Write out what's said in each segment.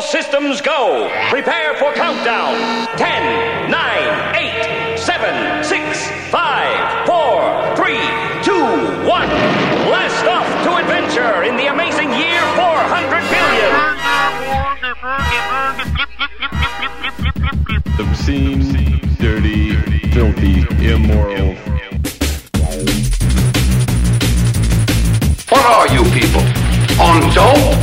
systems go. Prepare for countdown. 10, 9, 8, 7, 6, 5, 4, 3, 2, 1. Blast off to adventure in the amazing year 400 billion. Obscene, dirty, filthy, immoral. What are you people? On dope?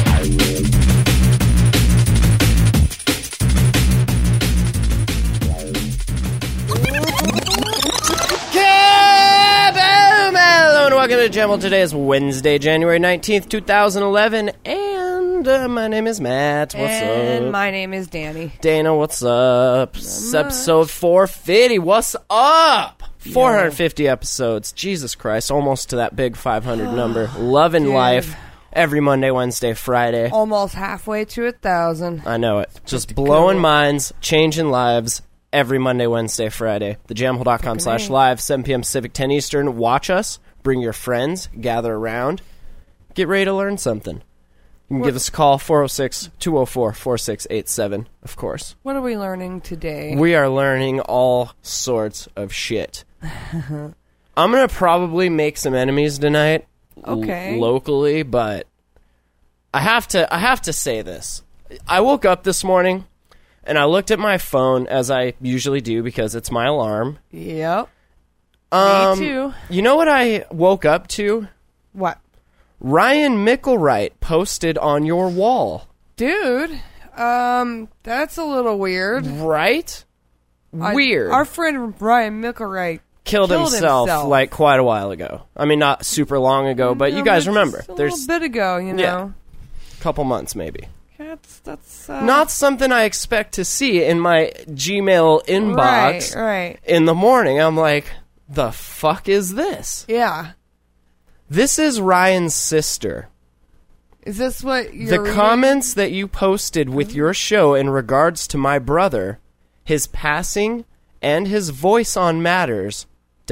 Hello and welcome to the channel. Today is Wednesday, January 19th, 2011, and my name is Matt. What's up? And my name is Danny. Dana, what's up? It's episode 450. What's up? 450 episodes. Jesus Christ, almost to that big 500 number. Loving life every Monday, Wednesday, Friday. Almost halfway to 1,000. I know it. Just blowing minds, changing lives every Monday, Wednesday, Friday. TheJamhole.com/live, 7 p.m. Pacific, 10 Eastern. Watch us. Bring your friends. Gather around. Get ready to learn something. You can give us a call, 406-204-4687, of course. What are we learning today? We are learning all sorts of shit. I'm going to probably make some enemies tonight. Okay. Locally, but I have to say this. I woke up this morning and I looked at my phone as I usually do because it's my alarm. Yep. Me too. You know what I woke up to? What? Ryan Mickelwright posted on your wall. Dude, that's a little weird. Right? Weird. Our friend Ryan Mickelwright killed himself like quite a while ago. I mean, not super long ago, but you guys remember. A little bit ago, you know. Yeah, couple months maybe. That's not something I expect to see in my Gmail inbox right. in the morning. I'm like, the fuck is this? Yeah. This is Ryan's sister. Is this what you're The reading? comments that you posted with your show in regards to my brother, his passing, and his voice on matters, ...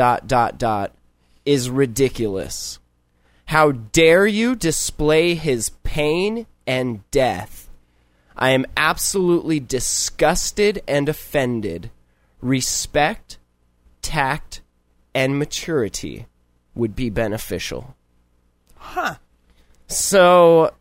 is ridiculous. How dare you display his pain and death? I am absolutely disgusted and offended. Respect, tact, and maturity would be beneficial. Huh. So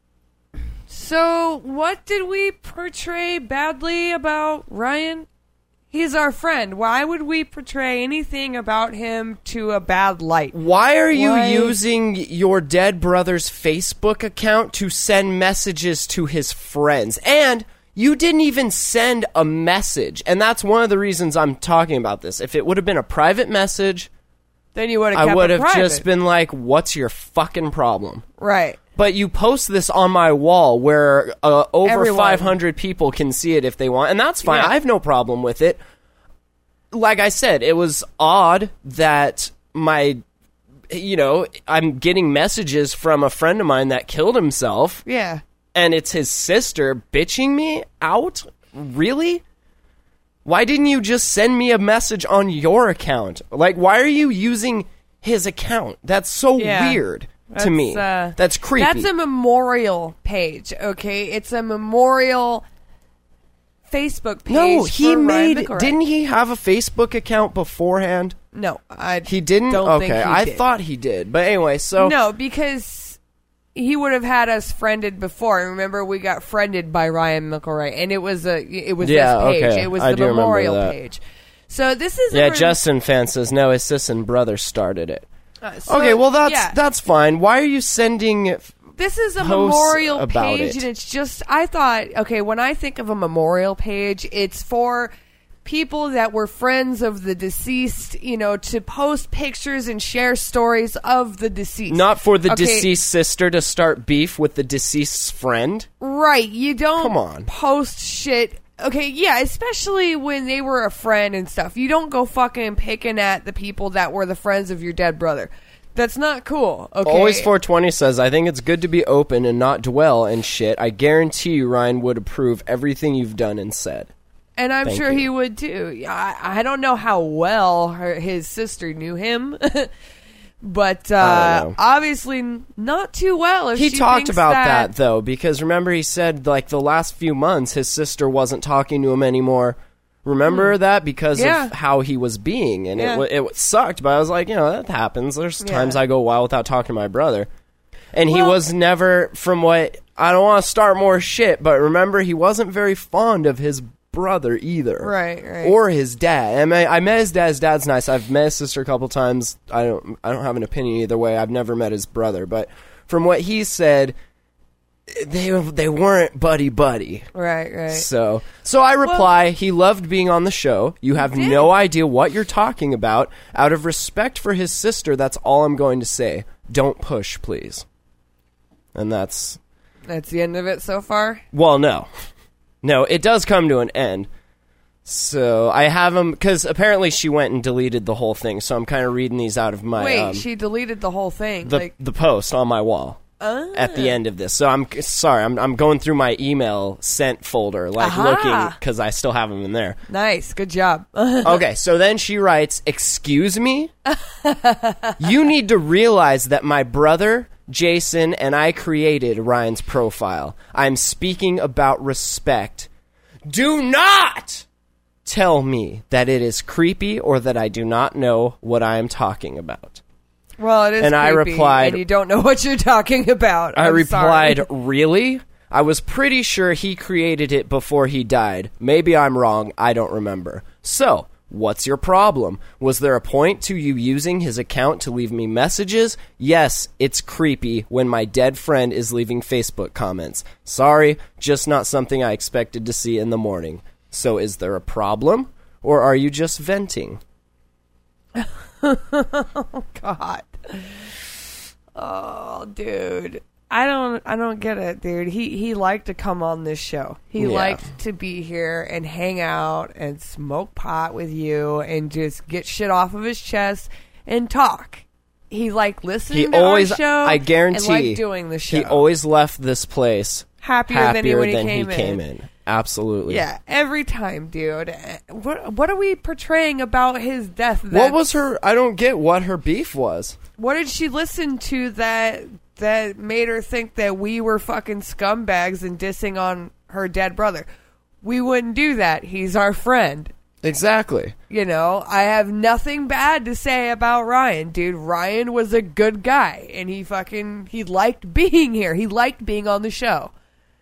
what did we portray badly about Ryan? He's our friend. Why would we portray anything about him to a bad light? Why are you using your dead brother's Facebook account to send messages to his friends? And you didn't even send a message. And that's one of the reasons I'm talking about this. If it would have been a private message, then you would have kept I would have it private. just been like, what's your fucking problem? Right. But you post this on my wall where over Everyone. 500 people can see it if they want. And that's fine. Yeah. I have no problem with it. Like I said, it was odd that I'm getting messages from a friend of mine that killed himself. Yeah. And it's his sister bitching me out? Really? Why didn't you just send me a message on your account? Like, why are you using his account? That's so weird to me. That's creepy. That's a memorial page, okay? It's a memorial Facebook page. No, he for Ryan made... Mickelwright. Didn't he have a Facebook account beforehand? No, He didn't? don't think he I did. thought he did. But anyway, so... No, because he would have had us friended before. Remember, we got friended by Ryan Mickelwright, and it was this page. Okay. It was I the do remember memorial that. page. So this is Justin Fan says, no, his sis and brother started it. so, Okay, well, yeah. that's fine. Why are you sending... This is a posts memorial about page, it? and it's just, I thought, okay, when I think of a memorial page, it's for people that were friends of the deceased, to post pictures and share stories of the deceased. Not for the Okay, deceased sister to start beef with the deceased's friend? Right, you don't Come on. post shit. Okay, yeah, especially when they were a friend and stuff. You don't go fucking picking at the people that were the friends of your dead brother. That's not cool, okay? Always 420 says, I think it's good to be open and not dwell and shit. I guarantee you Ryan would approve everything you've done and said. And I'm Thank sure you. he would too. I don't know how well his sister knew him, But I don't know. obviously not too well. If He she talked thinks about that though, because remember he said like the last few months his sister wasn't talking to him anymore. Remember that because of how he was being, and it sucked. But I was like, that happens. There's times I go a while without talking to my brother, and he was never. From what I don't want to start more shit, but remember he wasn't very fond of his brother either, right, or his dad. I met his dad. His dad's nice. I've met his sister a couple times. I don't have an opinion either way. I've never met his brother, but from what he said, they weren't buddy. Right. So I reply, he loved being on the show. You have no idea what you're talking about. Out of respect for his sister, that's all I'm going to say. Don't push, please. And that's the end of it so far? Well, no. No, it does come to an end. So I have him, because apparently she went and deleted the whole thing, so I'm kind of reading these out of my... Wait, she deleted the whole thing? The post on my wall. At the end of this. So I'm sorry, I'm going through my email sent folder, looking, because I still have them in there. Nice, good job. Okay, so then she writes, "Excuse me? You need to realize that my brother, Jason, and I created Ryan's profile. I'm speaking about respect. Do not tell me that it is creepy or that I do not know what I am talking about." Well, it is and creepy, I replied, and you don't know what you're talking about. I replied, sorry. Really? I was pretty sure he created it before he died. Maybe I'm wrong. I don't remember. So, what's your problem? Was there a point to you using his account to leave me messages? Yes, it's creepy when my dead friend is leaving Facebook comments. Sorry, just not something I expected to see in the morning. So, is there a problem? Or are you just venting? Oh, God. Oh, dude. I don't get it, dude. He liked to come on this show. He liked to be here and hang out and smoke pot with you and just get shit off of his chest and talk. He liked listening to our show. I guarantee, and liked doing the show. He always left this place happier than he came in. Absolutely. Yeah, every time, dude. What are we portraying about his death? What was her... I don't get what her beef was. What did she listen to that made her think that we were fucking scumbags and dissing on her dead brother? We wouldn't do that. He's our friend. Exactly. I have nothing bad to say about Ryan, dude. Ryan was a good guy, and he liked being here. He liked being on the show.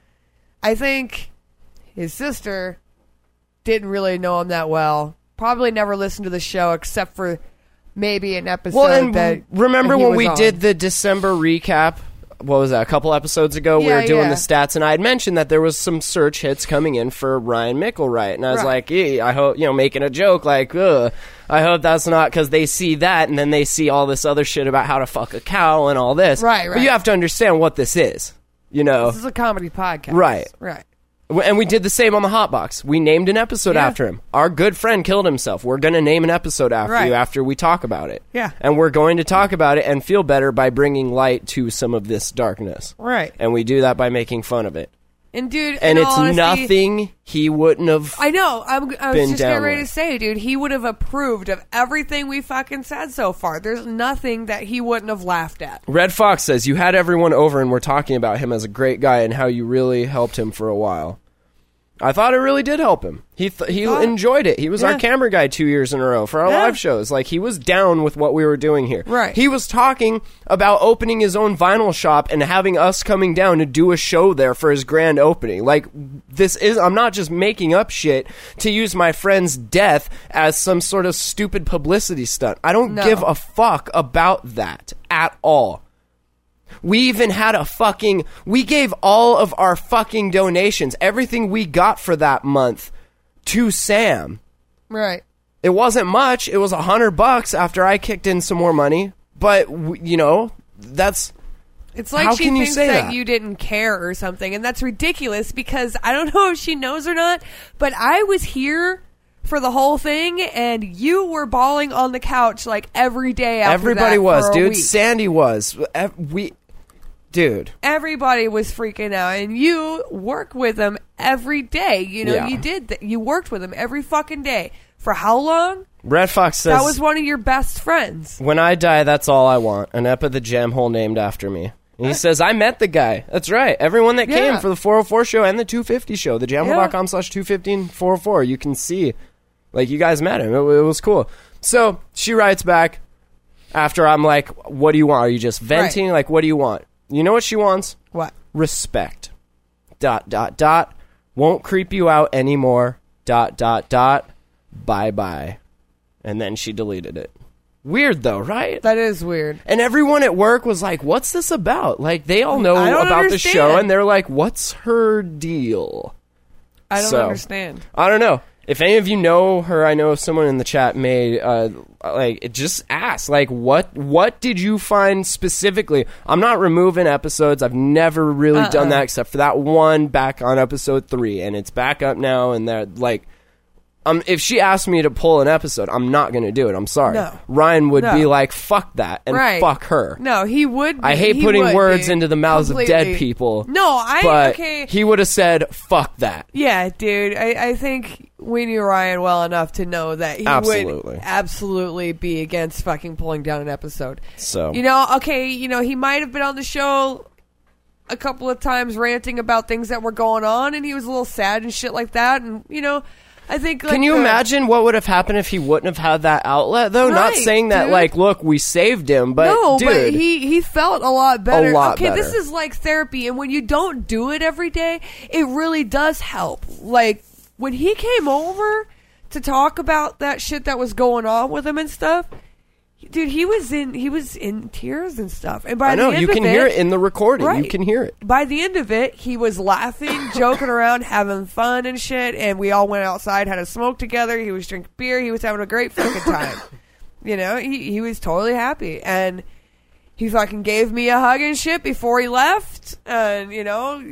I think... his sister didn't really know him that well. Probably never listened to the show except for maybe an episode. Well, and that remember when we on. did the December recap? What was that? A couple episodes ago, we were doing the stats, and I had mentioned that there was some search hits coming in for Ryan Mickelwright, and I was like, I hope, making a joke like, I hope that's not, because they see that, and then they see all this other shit about how to fuck a cow and all this. Right. But you have to understand what this is. This is a comedy podcast. Right. And we did the same on the Hotbox. We named an episode after him. Our good friend killed himself. We're going to name an episode after you after we talk about it. Yeah. And we're going to talk about it and feel better by bringing light to some of this darkness. Right. And we do that by making fun of it. And dude, and it's honesty, nothing he wouldn't have. I know. I was just getting ready to say, dude, he would have approved of everything we fucking said so far. There's nothing that he wouldn't have laughed at. Red Fox says, you had everyone over and we're talking about him as a great guy and how you really helped him for a while. I thought it really did help him. He enjoyed it. He was our camera guy 2 years in a row for our live shows. Like, he was down with what we were doing here. Right. He was talking about opening his own vinyl shop and having us coming down to do a show there for his grand opening. Like, I'm not just making up shit to use my friend's death as some sort of stupid publicity stunt. I don't give a fuck about that at all. We even had we gave all of our fucking donations, everything we got for that month, to Sam. Right. It wasn't much. It was $100 after I kicked in some more money. But, that's... It's like she thinks that you didn't care or something, and that's ridiculous because I don't know if she knows or not, but I was here for the whole thing, and you were bawling on the couch like every day after Everybody that was, for a dude. week. Sandy was. Dude. Everybody was freaking out, and you work with them every day. You did that. You worked with them every fucking day. For how long? Red Fox says, That was one of your best friends. when I die, that's all I want. An ep of the Jam Hole named after me. And he says, I met the guy. That's right. Everyone that came Yeah. for the 404 show and the 250 show, the jamhole.com/215-404, you can see, like, you guys met him. It was cool. So she writes back after I'm like, what do you want? Are you just venting? Right. Like, what do you want? You know what she wants? What? Respect. ... Won't creep you out anymore. ... Bye-bye. And then she deleted it. Weird, though, right? That is weird. And everyone at work was like, what's this about? Like, they all know I don't about the understand. show, and they're like, what's her deal? I don't So, understand. I don't know. If any of you know her, I know someone in the chat may, just ask, like, what did you find specifically? I'm not removing episodes. I've never really done that except for that one back on episode 3, and it's back up now, and they're like, if she asked me to pull an episode, I'm not going to do it. I'm sorry. No. Ryan would No. be like, fuck that, and Right. fuck her. No, he would. I hate he putting would, words dude. into the mouths of dead Completely. people. No, But okay. he would have said, fuck that. Yeah, dude. I think we knew Ryan well enough to know that he Absolutely. would absolutely be against fucking pulling down an episode. So, he might have been on the show a couple of times ranting about things that were going on, and he was a little sad and shit like that. And I think. Like, can you imagine what would have happened if he wouldn't have had that outlet, though? Not Right, saying that, dude. like, look, we saved him, but no, dude, but he felt a lot better. A lot okay, better. this is like therapy, and when you don't do it every day, it really does help. Like when he came over to talk about that shit that was going on with him and stuff, dude, he was in tears and stuff. And by I know the end you of can hear it in the recording. Right. You can hear it. By the end of it, he was laughing, joking around, having fun and shit, and we all went outside, had a smoke together. He was drinking beer. He was having a great fucking time. He was totally happy. And he fucking gave me a hug and shit before he left. And, he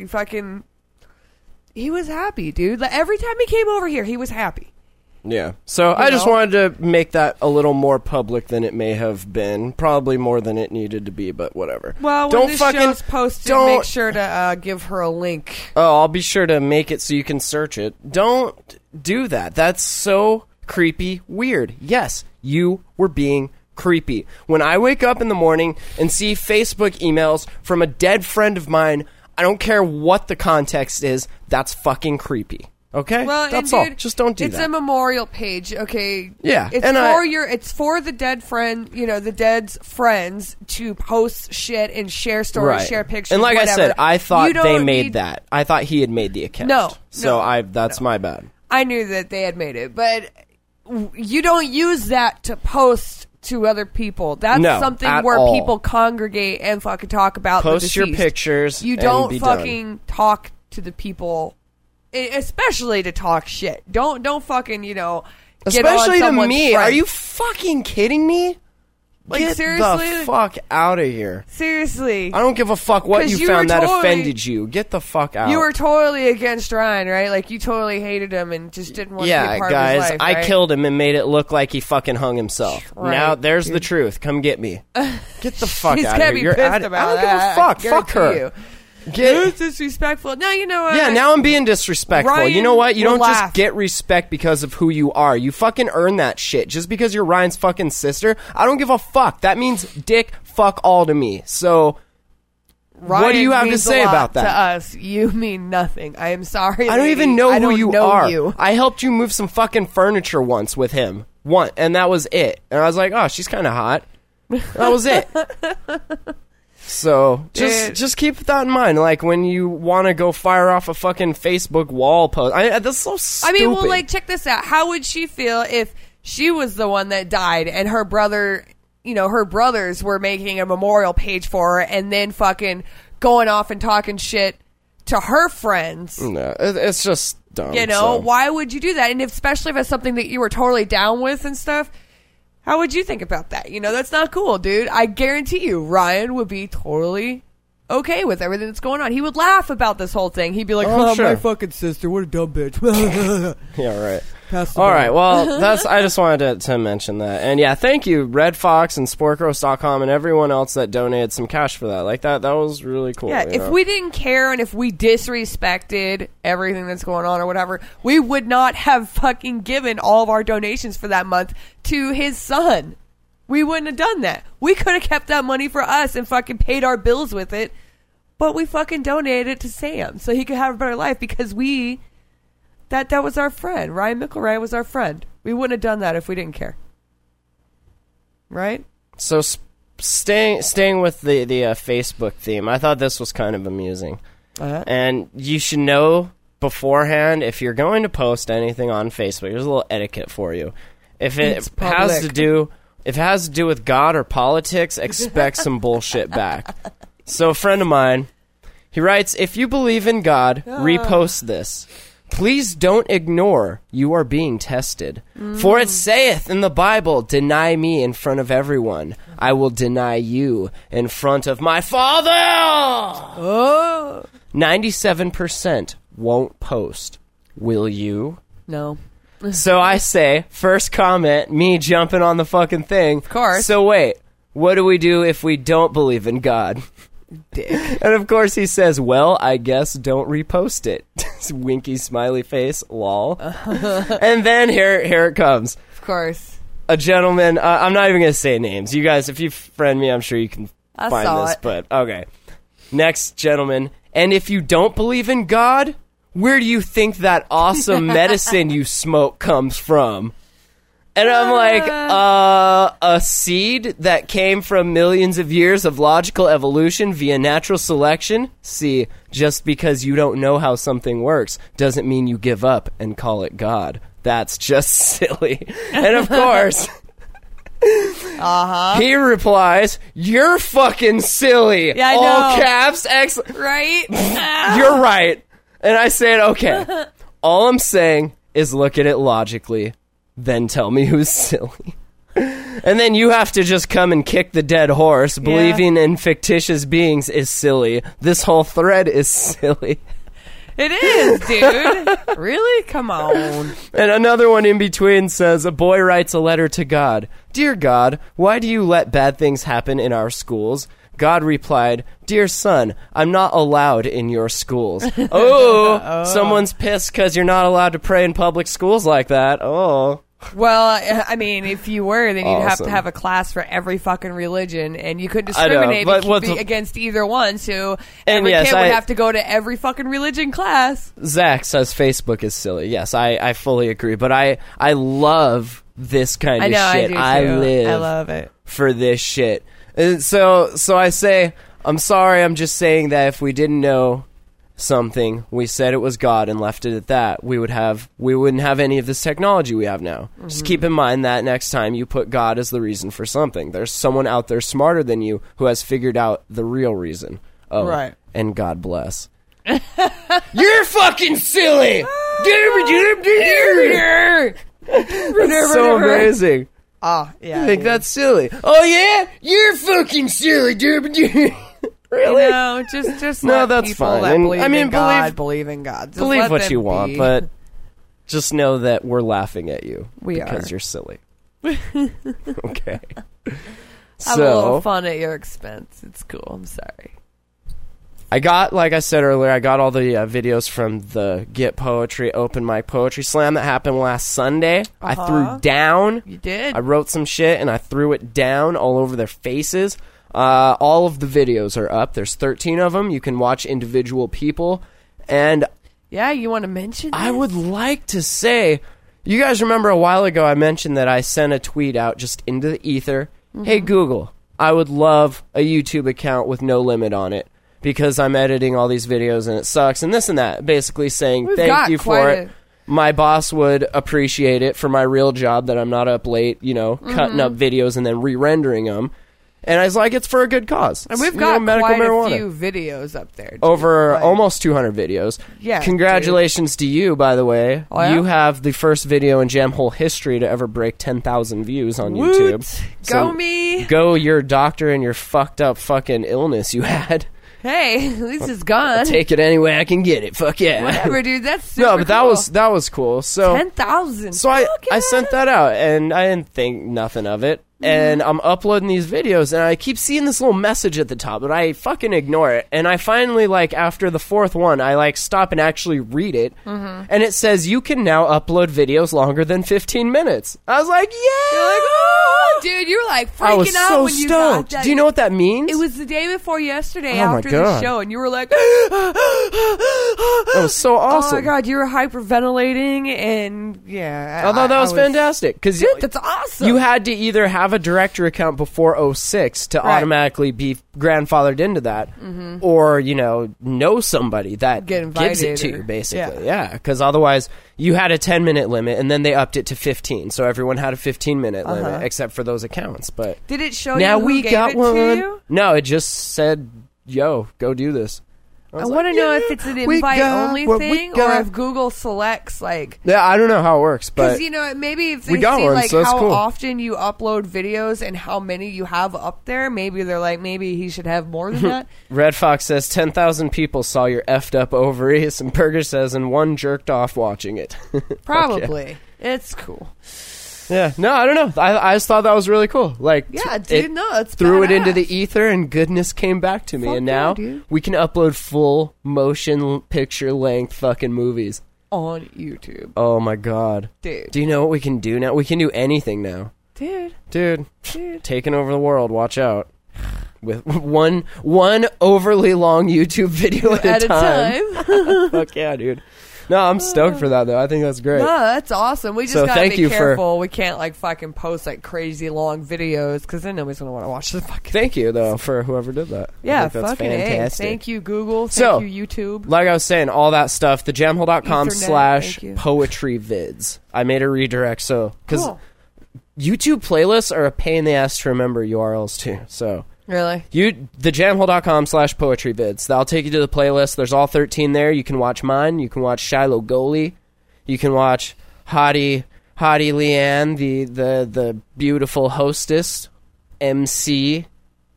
was happy, dude. Like, every time he came over here, he was happy. Yeah. So I just know? wanted to make that a little more public than it may have been. Probably more than it needed to be, but whatever. Well, when don't this fucking show's posted, don't. make sure to give her a link. Oh, I'll be sure to make it so you can search it. Don't do that. That's so creepy weird. Yes, you were being creepy. When I wake up in the morning and see Facebook emails from a dead friend of mine, I don't care what the context is, that's fucking creepy. Okay? Well, that's and all. dude, Just don't do it's that. a memorial page, okay? Yeah, It's and it's for the dead friend, the dead's friends to post shit and share stories, Right. share pictures, And like whatever. I said, I thought You they don't made need- that. I thought he had made the account. No, So no, that's my bad. I knew that they had made it, but you don't use that to post to other people. That's No, something at where all. people congregate and fucking talk about the Post your deceased. pictures You and don't be fucking talk to the people, especially to talk shit. Don't fucking get Especially on to someone's me. friend. Are you fucking kidding me? Like, Get seriously? the fuck out of here. Seriously. I don't give a fuck what 'Cause you you found were that totally- offended you. Get the fuck out. You were totally against Ryan, right? Like, you totally hated him and just didn't want to be yeah, a part guys, of his life, I right? killed him and made it look like he fucking hung himself. Right, Now there's the dude. truth. Come get me. Get the fuck He's out gonna of be here. pissed I don't about give that. a fuck. I Fuck guarantee her. you. Get, It's disrespectful. No, you know what? yeah, now I'm being disrespectful. Ryan you know what? You will don't just laugh. get respect because of who you are. You fucking earn that shit. Just because you're Ryan's fucking sister, I don't give a fuck. That means dick fuck all to me. So Ryan what do you have to means say a lot about that? To us, you mean nothing. I am sorry. I don't lady. even know I who don't you know are. You. I helped you move some fucking furniture once with him. And that was it. And I was like, oh, she's kind of hot. That was it. So Dude. just keep that in mind. Like when you want to go fire off a fucking Facebook wall post. That's so stupid. I mean, well, like, check this out. How would she feel if she was the one that died and her brother, her brothers were making a memorial page for her and then fucking going off and talking shit to her friends? No, it's just dumb. so. Why would you do that? And especially if it's something that you were totally down with and stuff. How would you think about that? That's not cool, dude. I guarantee you, Ryan would be totally okay with everything that's going on. He would laugh about this whole thing. He'd be like, Oh, sure. my fucking sister, what a dumb bitch. Yeah, right. Pass the All ball. right, well, I just wanted to mention that. And yeah, thank you, Red Fox and Sporkroast.com and everyone else that donated some cash for that. Like, that was really cool. Yeah, you if know? we didn't care and if we disrespected everything that's going on or whatever, we would not have fucking given all of our donations for that month to his son. We wouldn't have done that. We could have kept that money for us and fucking paid our bills with it, but we fucking donated it to Sam so he could have a better life because that was our friend. Ryan McElroy was our friend. We wouldn't have done that if we didn't care. Right? So staying with the Facebook theme, I thought this was kind of amusing. And you should know beforehand if you're going to post anything on Facebook. There's a little etiquette for you. If it has to do with God or politics, expect some bullshit back. So a friend of mine, he writes, "If you believe in God, repost this. Please don't ignore you are being tested. For it saith in the Bible, deny me in front of everyone. I will deny you in front of my Father." Oh. 97% won't post. Will you? No. So I say, first comment, me jumping on the fucking thing. Of course. So wait, what do we do if we don't believe in God? Dick. And of course he says, well, I guess don't repost it. Winky smiley face, lol. And then here it comes. Of course. A gentleman, I'm not even going to say names. You guys, if you friend me, I'm sure you can I find saw this. it. But okay. Next gentleman, and if you don't believe in God, where do you think that awesome medicine you smoke comes from? And I'm like, a seed that came from millions of years of logical evolution via natural selection? See, just because you don't know how something works doesn't mean you give up and call it God. That's just silly. And of course, he replies, "You're fucking silly." Yeah, I All know. caps, X. Right? You're right. And I said, okay. All I'm saying is look at it logically. Then tell me who's silly. And then you have to just come and kick the dead horse. Believing in fictitious beings is silly. This whole thread is silly. It is, dude. Really? Come on. And another one in between says, a boy writes a letter to God. Dear God, why do you let bad things happen in our schools? God replied, dear son, I'm not allowed in your schools. Oh, someone's pissed because you're not allowed to pray in public schools like that. Oh. Well, I mean, if you were, then you'd have Awesome. to have a class for every fucking religion, and you couldn't I know, discriminate but what's the- against either one, so And every yes, kid would I- have to go to every fucking religion class. Zach says Facebook is silly. Yes, I fully agree. But I love this kind I of know, shit. I do too. live I love it. for this shit. And so I say, I'm sorry, I'm just saying that if we didn't know something, we said it was God and left it at that, we wouldn't have any of this technology we have now. Just keep in mind that next time you put God as the reason for something, there's someone out there smarter than you who has figured out the real reason. Oh, Right. And God bless. You're fucking silly! It's so amazing. Oh, yeah. I think that's silly. Oh yeah? You're fucking silly, Really? No, just No, let that's people fine. that And, believe I mean, in God believe in God. Just Believe let what them you want, be. but just know that we're laughing at you We because are. you're silly. Okay. have a little So fun at your expense. It's cool. I'm sorry. I got, like I said earlier, I got all the videos from the Get Poetry Open Mic Poetry Slam that happened last Sunday. I threw down. You did? I wrote some shit and I threw it down all over their faces. All of the videos are up. There's 13 of them. You can watch individual people. And Yeah, you want to mention I this? would like to say, you guys remember a while ago I mentioned that I sent a tweet out just into the ether. Hey, Google, I would love a YouTube account with no limit on it because I'm editing all these videos and it sucks and this and that. Basically saying We've thank got you for quite it. My boss would appreciate it for my real job that I'm not up late, cutting up videos and then re-rendering them. And I was like, it's for a good cause. And we've It's, got medical quite marijuana. a few videos up there. Too. Over Like, almost 200 videos. Yeah, Congratulations to you, by the way. Oh, yeah? You have the first video in Jamhole history to ever break 10,000 views on Woot! YouTube. Go me. Go your doctor and your fucked up fucking illness you had. Hey, at least it's gone. Take it any way I can get it. Fuck yeah. Whatever, dude. That's super No, but that cool. that was cool. So 10,000. So I sent that out, and I didn't think nothing of it. And I'm uploading these videos, and I keep seeing this little message at the top, but I fucking ignore it. And I finally, like, after the fourth one, I, like, stop and actually read it. And it says, you can now upload videos longer than 15 minutes. I was like, yeah! You're like, oh, dude, you were like freaking I was out so when you stoked. got that. Do you know what that means? It was the day before yesterday Oh my after the God. show, and you were like, That was so awesome. oh my God, you were hyperventilating, and yeah. I thought that was fantastic. Because Dude, that's awesome. you had to either have a director account before 06 to Right. automatically be grandfathered into that, or, know somebody that Get gives it invited to or- you, basically. Yeah, because otherwise you had a 10-minute limit, and then they upped it to 15, so everyone had a 15-minute limit, except for those accounts. But Did it show now you who we gave got it one. to you? No, it just said, yo, go do this. I want to know if it's an we got invite-only what we thing, or got. if Google selects, like... Yeah, I don't know how it works, but Because, maybe if we they got see, one, like, so that's how cool. often you upload videos and how many you have up there, maybe they're like, maybe he should have more than that. Red Fox says 10,000 people saw your effed up ovaries, and Burger says, and one jerked off watching it. Probably. It's cool. Yeah, no, I don't know. I just thought that was really cool. Like, Yeah, dude, no, it's threw it into badass. the ether, and goodness came back to me. Fuck and yeah, now dude. we can upload full motion picture length fucking movies. On YouTube. Oh my god, Dude. Do you know what we can do now? We can do anything now, Dude. dude. Taking over the world. Watch out. With one overly long YouTube video at a time. Fuck yeah, dude. No, I'm stoked for that though. I think that's great. No, that's awesome. We just So gotta thank be you for- careful. We can't like fucking post like crazy long videos because then nobody's gonna want to watch the fucking. Thank you though for whoever did that. I Yeah, think that's fucking A. fantastic. Thank you, Google. So- Thank you, YouTube. Like I was saying, all that stuff, thejamhole.com Ethernet, thank you. /poetry vids. I made a redirect, so, because Cool. YouTube playlists are a pain in the ass to remember URLs too, so. Really? Thejamhole.com /poetry vids. That'll take you to the playlist. There's all 13 there. You can watch mine. You can watch Shiloh Goalie. You can watch Hottie Leanne, the beautiful hostess, MC.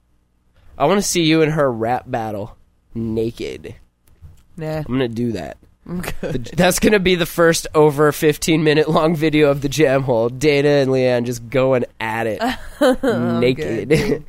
I want to see you in her rap battle, naked. Nah. I'm gonna do that. That's gonna be the first over 15-minute long video of the Jam Hole. Dana and Leanne just going at it, naked. good.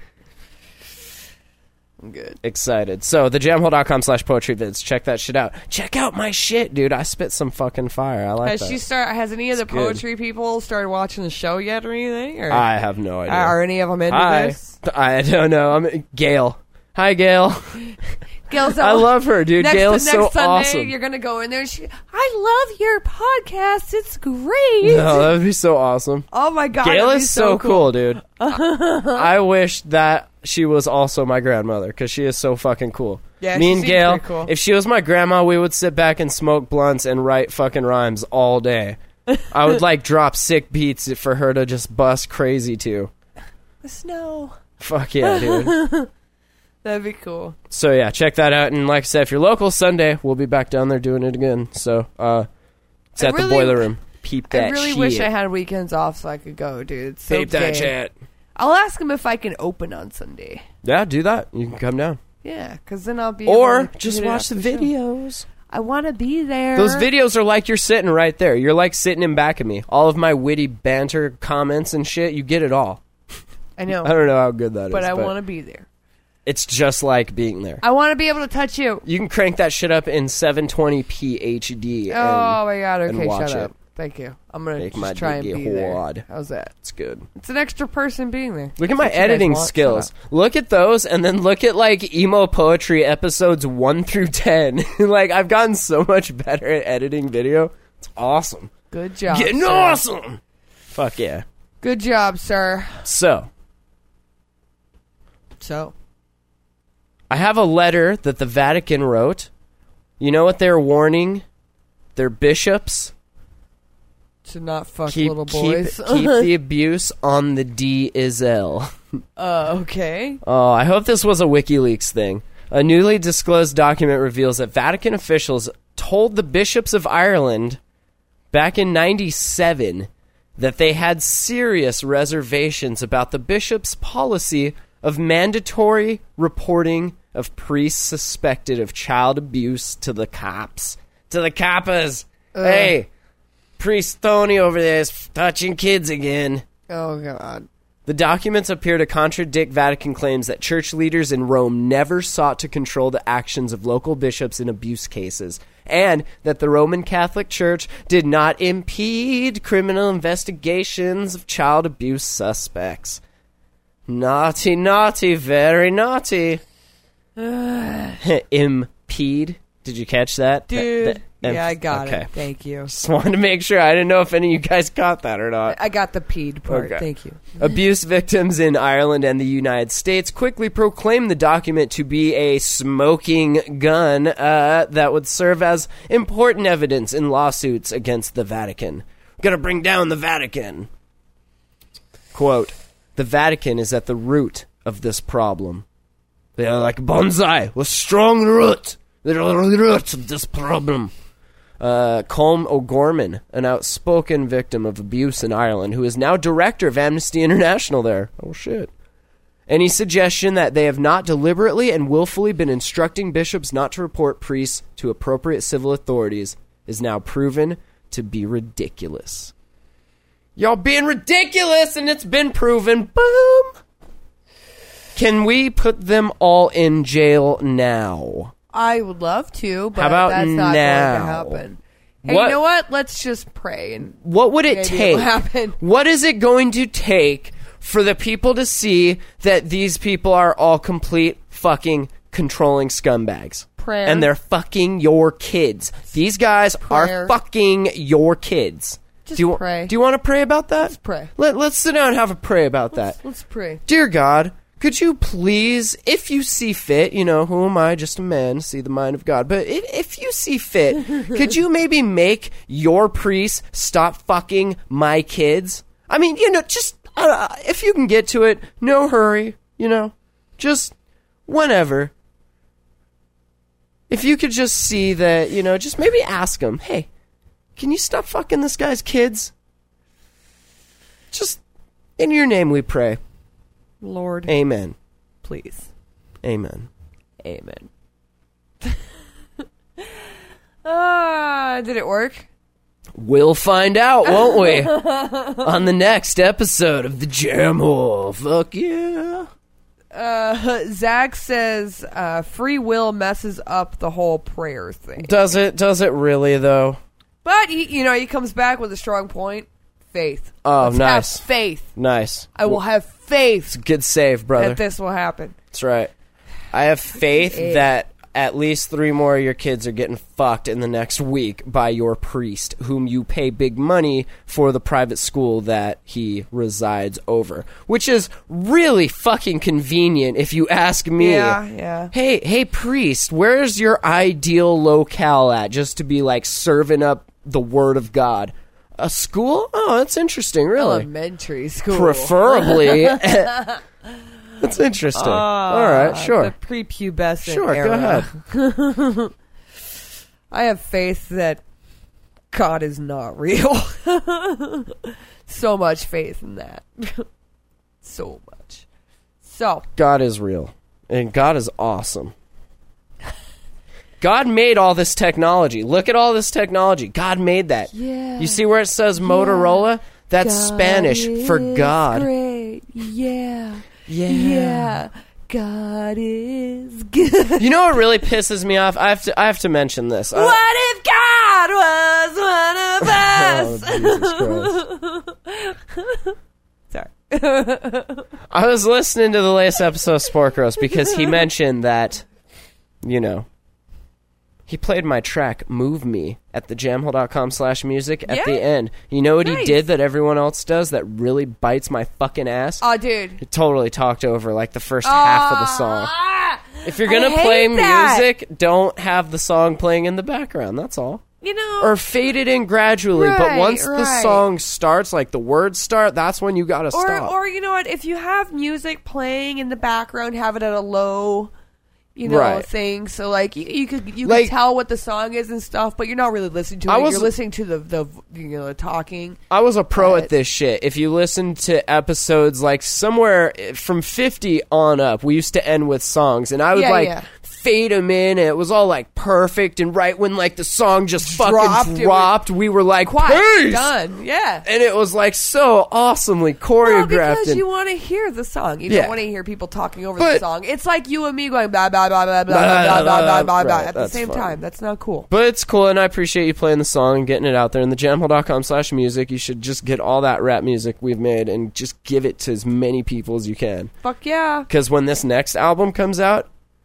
I'm good. Excited. So thejamhole.com /poetry vids. Check that shit out. Check out my shit, dude. I spit some fucking fire. I like that. Has any of the It's good. poetry people started watching the show yet or anything? Or I have no idea. are any of them into Hi. this? I don't know. I'm Gail. Hi, Gail. Gail's I love her, dude. Gail is so next Sunday, awesome. You're gonna go in there. And I love your podcast. It's great. No, that would be so awesome. Oh my god, Gail that'd be is so cool, dude. I wish that she was also my grandmother because she is so fucking cool. Yeah, me she and seems Gail, pretty cool. if she was my grandma, we would sit back and smoke blunts and write fucking rhymes all day. I would like drop sick beats for her to just bust crazy to. The snow. Fuck yeah, dude. That'd be cool. So yeah, check that out. And like I said, if you're local Sunday, we'll be back down there doing it again. So it's I at really- the Boiler Room. Peep that I really shit. wish I had weekends off so I could go, dude. It's so Peep that gay. chat. I'll ask him if I can open on Sunday. Yeah, do that. You can come down. Yeah, because then I'll be Or able to just hit it watch the after show. videos. I want to be there. Those videos are like you're sitting right there. You're like sitting in back of me. All of my witty banter comments and shit, you get it all. I know, I don't know how good that is. but I want to be there. It's just like being there. I want to be able to touch you. You can crank that shit up in 720p HD. Oh my god! and Okay, watch shut it. up. Thank you. I'm gonna Make my just try and dick be get there. hard. How's that? It's good. It's an extra person being there. Look at That's my what you guys editing want. skills. Shut up. Look at those, and then look at like emo poetry episodes 1 through 10. Like I've gotten so much better at editing video. It's awesome. Good job. Getting sir. awesome. Fuck yeah. Good job, sir. So So, I have a letter that the Vatican wrote. You know what they're warning their bishops? to not fuck Keep little boys. the abuse on the DSL. Okay. Oh, I hope this was a WikiLeaks thing. A newly disclosed document reveals that Vatican officials told the bishops of Ireland back in 97 that they had serious reservations about the bishop's policy of mandatory reporting of priests suspected of child abuse to the cops. To the coppers. Hey, Priest Tony over there is touching kids again. Oh, God. The documents appear to contradict Vatican claims that church leaders in Rome never sought to control the actions of local bishops in abuse cases, and that the Roman Catholic Church did not impede criminal investigations of child abuse suspects. Naughty, naughty, very naughty. Impede. Did you catch that? Dude. Yeah, I got it. Thank you. Just wanted to make sure. I didn't know if any of you guys caught that or not. I got the peed part. Okay. Thank you. Abuse victims in Ireland and the United States quickly proclaimed the document to be a smoking gun that would serve as important evidence in lawsuits against the Vatican. Gotta bring down the Vatican. Quote, the Vatican is at the root of this problem. They are like bonsai with strong root. They're the root of this problem. Colm O'Gorman, an outspoken victim of abuse in Ireland, who is now director of Amnesty International there. Oh, shit. Any suggestion that they have not deliberately and willfully been instructing bishops not to report priests to appropriate civil authorities is now proven to be ridiculous. Y'all being ridiculous, and it's been proven. Boom! Can we put them all in jail now? I would love to, but How about that's not now? going to happen. Hey, What- you know what? Let's just pray. And What would it maybe take? it'll happen. What is it going to take for the people to see that these people are all complete fucking controlling scumbags? Prayer. And they're fucking your kids. These guys Prayer. are fucking your kids. Just do you, pray. Do you want to pray about that? Let's pray. Let's sit down and have a pray about that. Let's pray. Dear God, could you please, if you see fit, you know, who am I, just a man, see the mind of God, but if you see fit, could you maybe make your priest stop fucking my kids? I mean, you know, just, if you can get to it, no hurry, you know, just whenever. If you could just see that, you know, just maybe ask him, hey, can you stop fucking this guy's kids? Just, in your name we pray. Lord, Amen. please. Amen. Amen. Did it work? We'll find out, won't we? On the next episode of the Jam Hole. Fuck yeah. Zach says free will messes up the whole prayer thing. Does it really, though? But, he comes back with a strong point. Faith. Oh, Let's nice. have faith. Nice. I will have faith Good save, brother. that this will happen. That's right. I have faith that at least 3 more of your kids are getting fucked in the next week by your priest, whom you pay big money for the private school that he resides over. Which is really fucking convenient if you ask me. Yeah. Hey, priest, where's your ideal locale at? Just to be like serving up the word of God. A school? Oh, that's interesting, really. Elementary school. Preferably. That's interesting. All right, sure. The prepubescent Sure, era. go ahead. I have faith that God is not real. So much faith in that. So much. So. God is real. And God is awesome. God made all this technology. Look at all this technology. God made that. Yeah. You see where it says Motorola? That's God Spanish for God. Great. Yeah. Yeah. Yeah. God is good. You know what really pisses me off? I have to mention this. What if God was one of us? Oh, Jesus Christ. Sorry. I was listening to the latest episode of Spork Roast because he mentioned that, you know, he played my track, Move Me, at thejamhole.com/music at the end. You know what he Nice. did that everyone else does that really bites my fucking ass? Oh, dude. He totally talked over, like, the first half of the song. If you're going I to play hate that. music, don't have the song playing in the background. That's all. You know. Or fade it in gradually. But Right, once the right. song starts, like the words start, that's when you got to stop. Or you know what? If you have music playing in the background, have it at a low, Right. thing. So like you could Like- tell what the song is and stuff, but you're not really listening to it. You're listening to the talking. I was a pro But- at this shit. If you listen to episodes like somewhere from 50 on up, we used to end with songs, and I would fade them in, and it was all like perfect. And right when like the song just fucking dropped, we were like, "Peace!" Done. Yeah. And it was like so awesomely choreographed. Well, because and- you want to hear the song. You Yeah. don't want to hear people talking over But- the song. It's like you and me going blah blah blah blah blah blah blah blah blah blah Right, at the that's same fine. time. That's not cool. But it's cool, and I appreciate you playing the song and getting it out there. And thejamhole.com/music, you should just get all that rap music we've made and just give it to as many people as you can. Fuck yeah. Because when this next album comes out,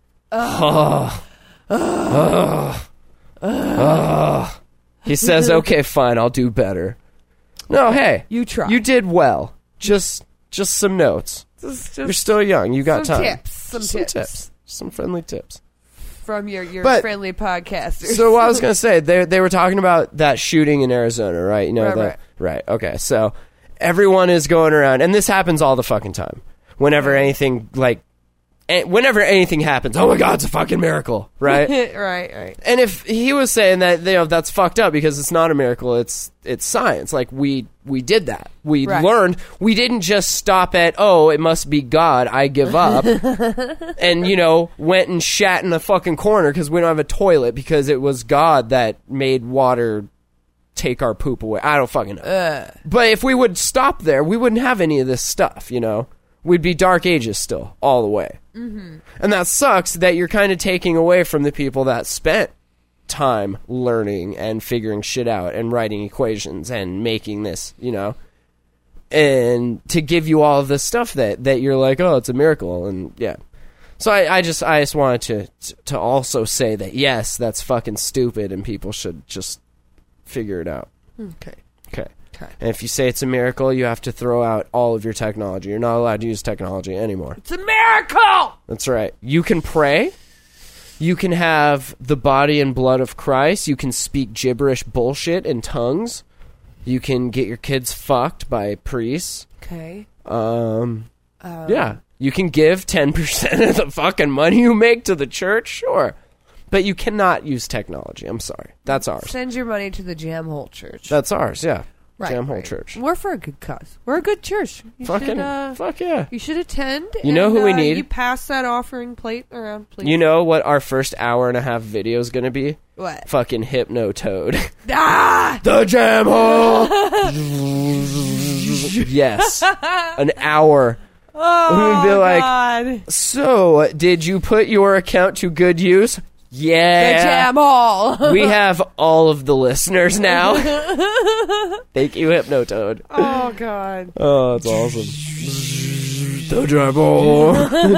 he says, "Okay, fine, I'll do better." No, hey, You try. You did well. Just some notes. Just You're still young. You got some time. tips. Some Just tips. Some friendly tips. from your But- friendly podcasters. So what I was gonna say, they were talking about that shooting in Arizona, right? You know Right, that, right? Okay, so everyone is going around, and this happens all the fucking time. Whenever anything happens, oh my god, it's a fucking miracle, right? right. And if he was saying that, that's fucked up because it's not a miracle, it's science. Like we did that. We Right. learned. We didn't just stop at, oh, it must be God, I give up. And, went and shat in a fucking corner because we don't have a toilet because it was God that made water take our poop away. I don't fucking know. But if we would stop there, we wouldn't have any of this stuff, We'd be Dark Ages still, all the way. Mm-hmm. And that sucks that you're kind of taking away from the people that spent time learning and figuring shit out and writing equations and making this, and to give you all of this stuff that you're like, oh, it's a miracle. And yeah. So I just wanted to also say that, yes, that's fucking stupid and people should just figure it out. Okay. And if you say it's a miracle, you have to throw out all of your technology. You're not allowed to use technology anymore. It's a miracle! That's right. You can pray. You can have the body and blood of Christ. You can speak gibberish bullshit in tongues. You can get your kids fucked by priests. Okay. Yeah. You can give 10% of the fucking money you make to the church, sure. But you cannot use technology. I'm sorry. That's ours. Send your money to the Jam Hole Church. That's ours, yeah. Right, Jam Hole right. Church. We're for a good cause. We're a good church. Fuck yeah. You should attend. You know who we and, need? You pass that offering plate around, please. You know what our first hour and a half video is going to be? What? Fucking Hypno Toad. Ah! The Jam Hole! Yes. An hour. Oh, We'd be like, God. so, did you put your account to good use? Yeah. The Jam Hole. We have all of the listeners now. Thank you, Hypno Toad. Oh, God. Oh, that's awesome. The Jam Hole.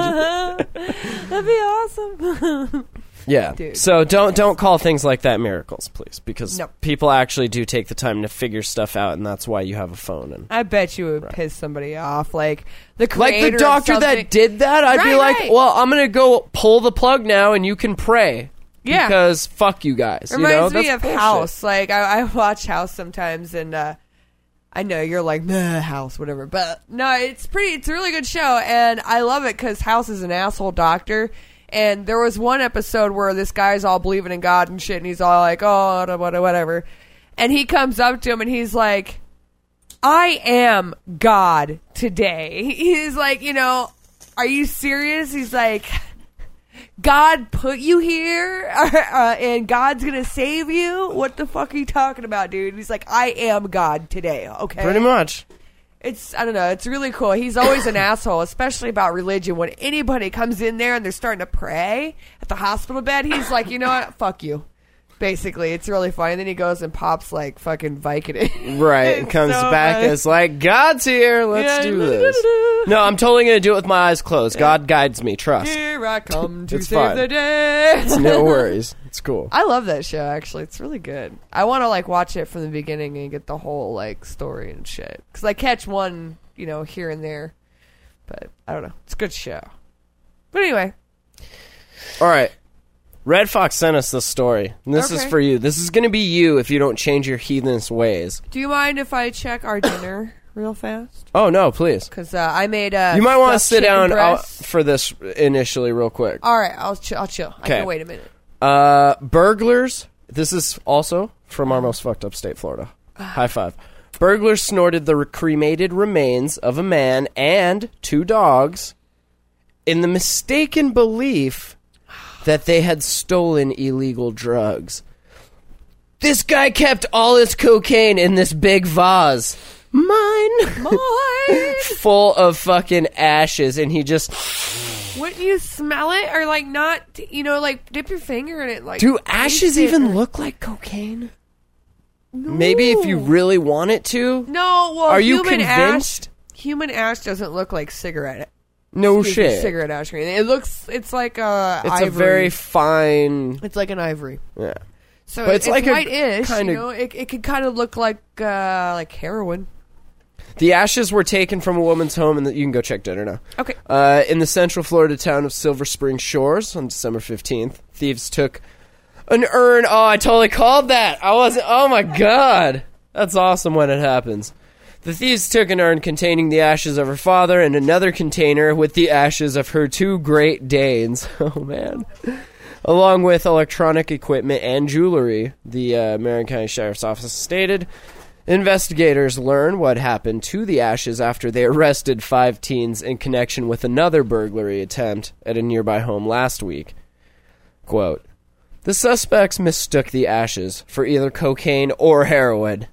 That'd be awesome. Yeah. Dude. So don't call things like that miracles, please, because No. people actually do take the time to figure stuff out, and that's why you have a phone. And I bet you it would piss somebody off. Like the like creator the of doctor something- that did that, I'd be Right, like, right. well, I'm gonna go pull the plug now, and you can pray. Yeah. Because fuck you guys. Reminds me That's of bullshit. House. Like I watch House sometimes, and I know you're like nah, House, whatever, but no, it's a really good show, and I love it because House is an asshole doctor. And there was one episode where this guy's all believing in God and shit, and he's all like, oh, whatever. And he comes up to him and he's like, I am God today. He's like, are you serious? He's like, God put you here and God's going to save you? What the fuck are you talking about, dude? He's like, I am God today, okay? Pretty much. I don't know, it's really cool. He's always an asshole, especially about religion. When anybody comes in there and they're starting to pray at the hospital bed, he's like, you know what? Fuck you. Basically, it's really funny. And then he goes and pops like fucking Vicodin. Right. And comes so back funny. as like, God's here. Let's Yeah. do this. No, I'm totally going to do it with my eyes closed. God guides me. Trust. Here I come to It's save fine. the day. No worries. It's cool. I love that show, actually. It's really good. I want to like watch it from the beginning and get the whole like story and shit. Because I catch one, here and there. But I don't know. It's a good show. But anyway. All right. Red Fox sent us this story. And this is Okay. for you. This is going to be you if you don't change your heathenist ways. Do you mind if I check our dinner real fast? Oh, no, please. Because I made You might want to stuffed sit chicken down breast. for this initially real quick. All right, I'll chill. I Okay. can wait a minute. Burglars. This is also from our most fucked up state, Florida. High five. Burglars snorted the cremated remains of a man and 2 dogs in the mistaken belief that they had stolen illegal drugs. This guy kept all his cocaine in this big vase. Mine. Full of fucking ashes, and he just... Wouldn't you smell it or like not? Like dip your finger in it. Like, Do ashes taste it even or- look like cocaine? Maybe if you really want it to. No. Well, Are you human convinced? Human ash doesn't look like cigarette. No excuse me, shit. cigarette ash cream. It's like It's ivory. a very fine. It's like an ivory. Yeah. So But it's like a white-ish. kinda- It could kind of look like heroin. The ashes were taken from a woman's home, and you can go check dinner now. Okay. In the central Florida town of Silver Spring Shores on December 15th, thieves took an urn. Oh, I totally called that. I wasn't. Oh my god, that's awesome when it happens. The thieves took an urn containing the ashes of her father and another container with the ashes of her 2 Great Danes. Oh man. Along with electronic equipment and jewelry, the Marion County Sheriff's Office stated. Investigators learned what happened to the ashes after they arrested 5 teens in connection with another burglary attempt at a nearby home last week. Quote, the suspects mistook the ashes for either cocaine or heroin.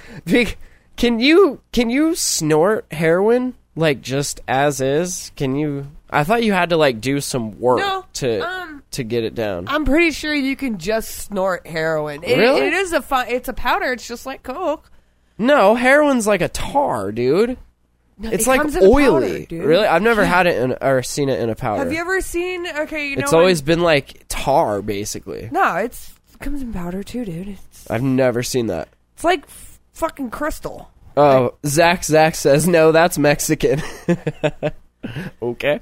Can you snort heroin, like, just as is? Can you... I thought you had to, like, do some work to get it down. I'm pretty sure you can just snort heroin. Really? It is it's a powder. It's just like Coke. No, heroin's like a tar, dude. No, It's it like comes in a oily. powder, dude. Really? I've never had it or seen it in a powder. Have you ever seen? Okay, It's always been like tar, basically. no. It comes in powder too, dude. It's I've never seen that. like fucking crystal. Oh, Zach says, no, that's Mexican. Okay.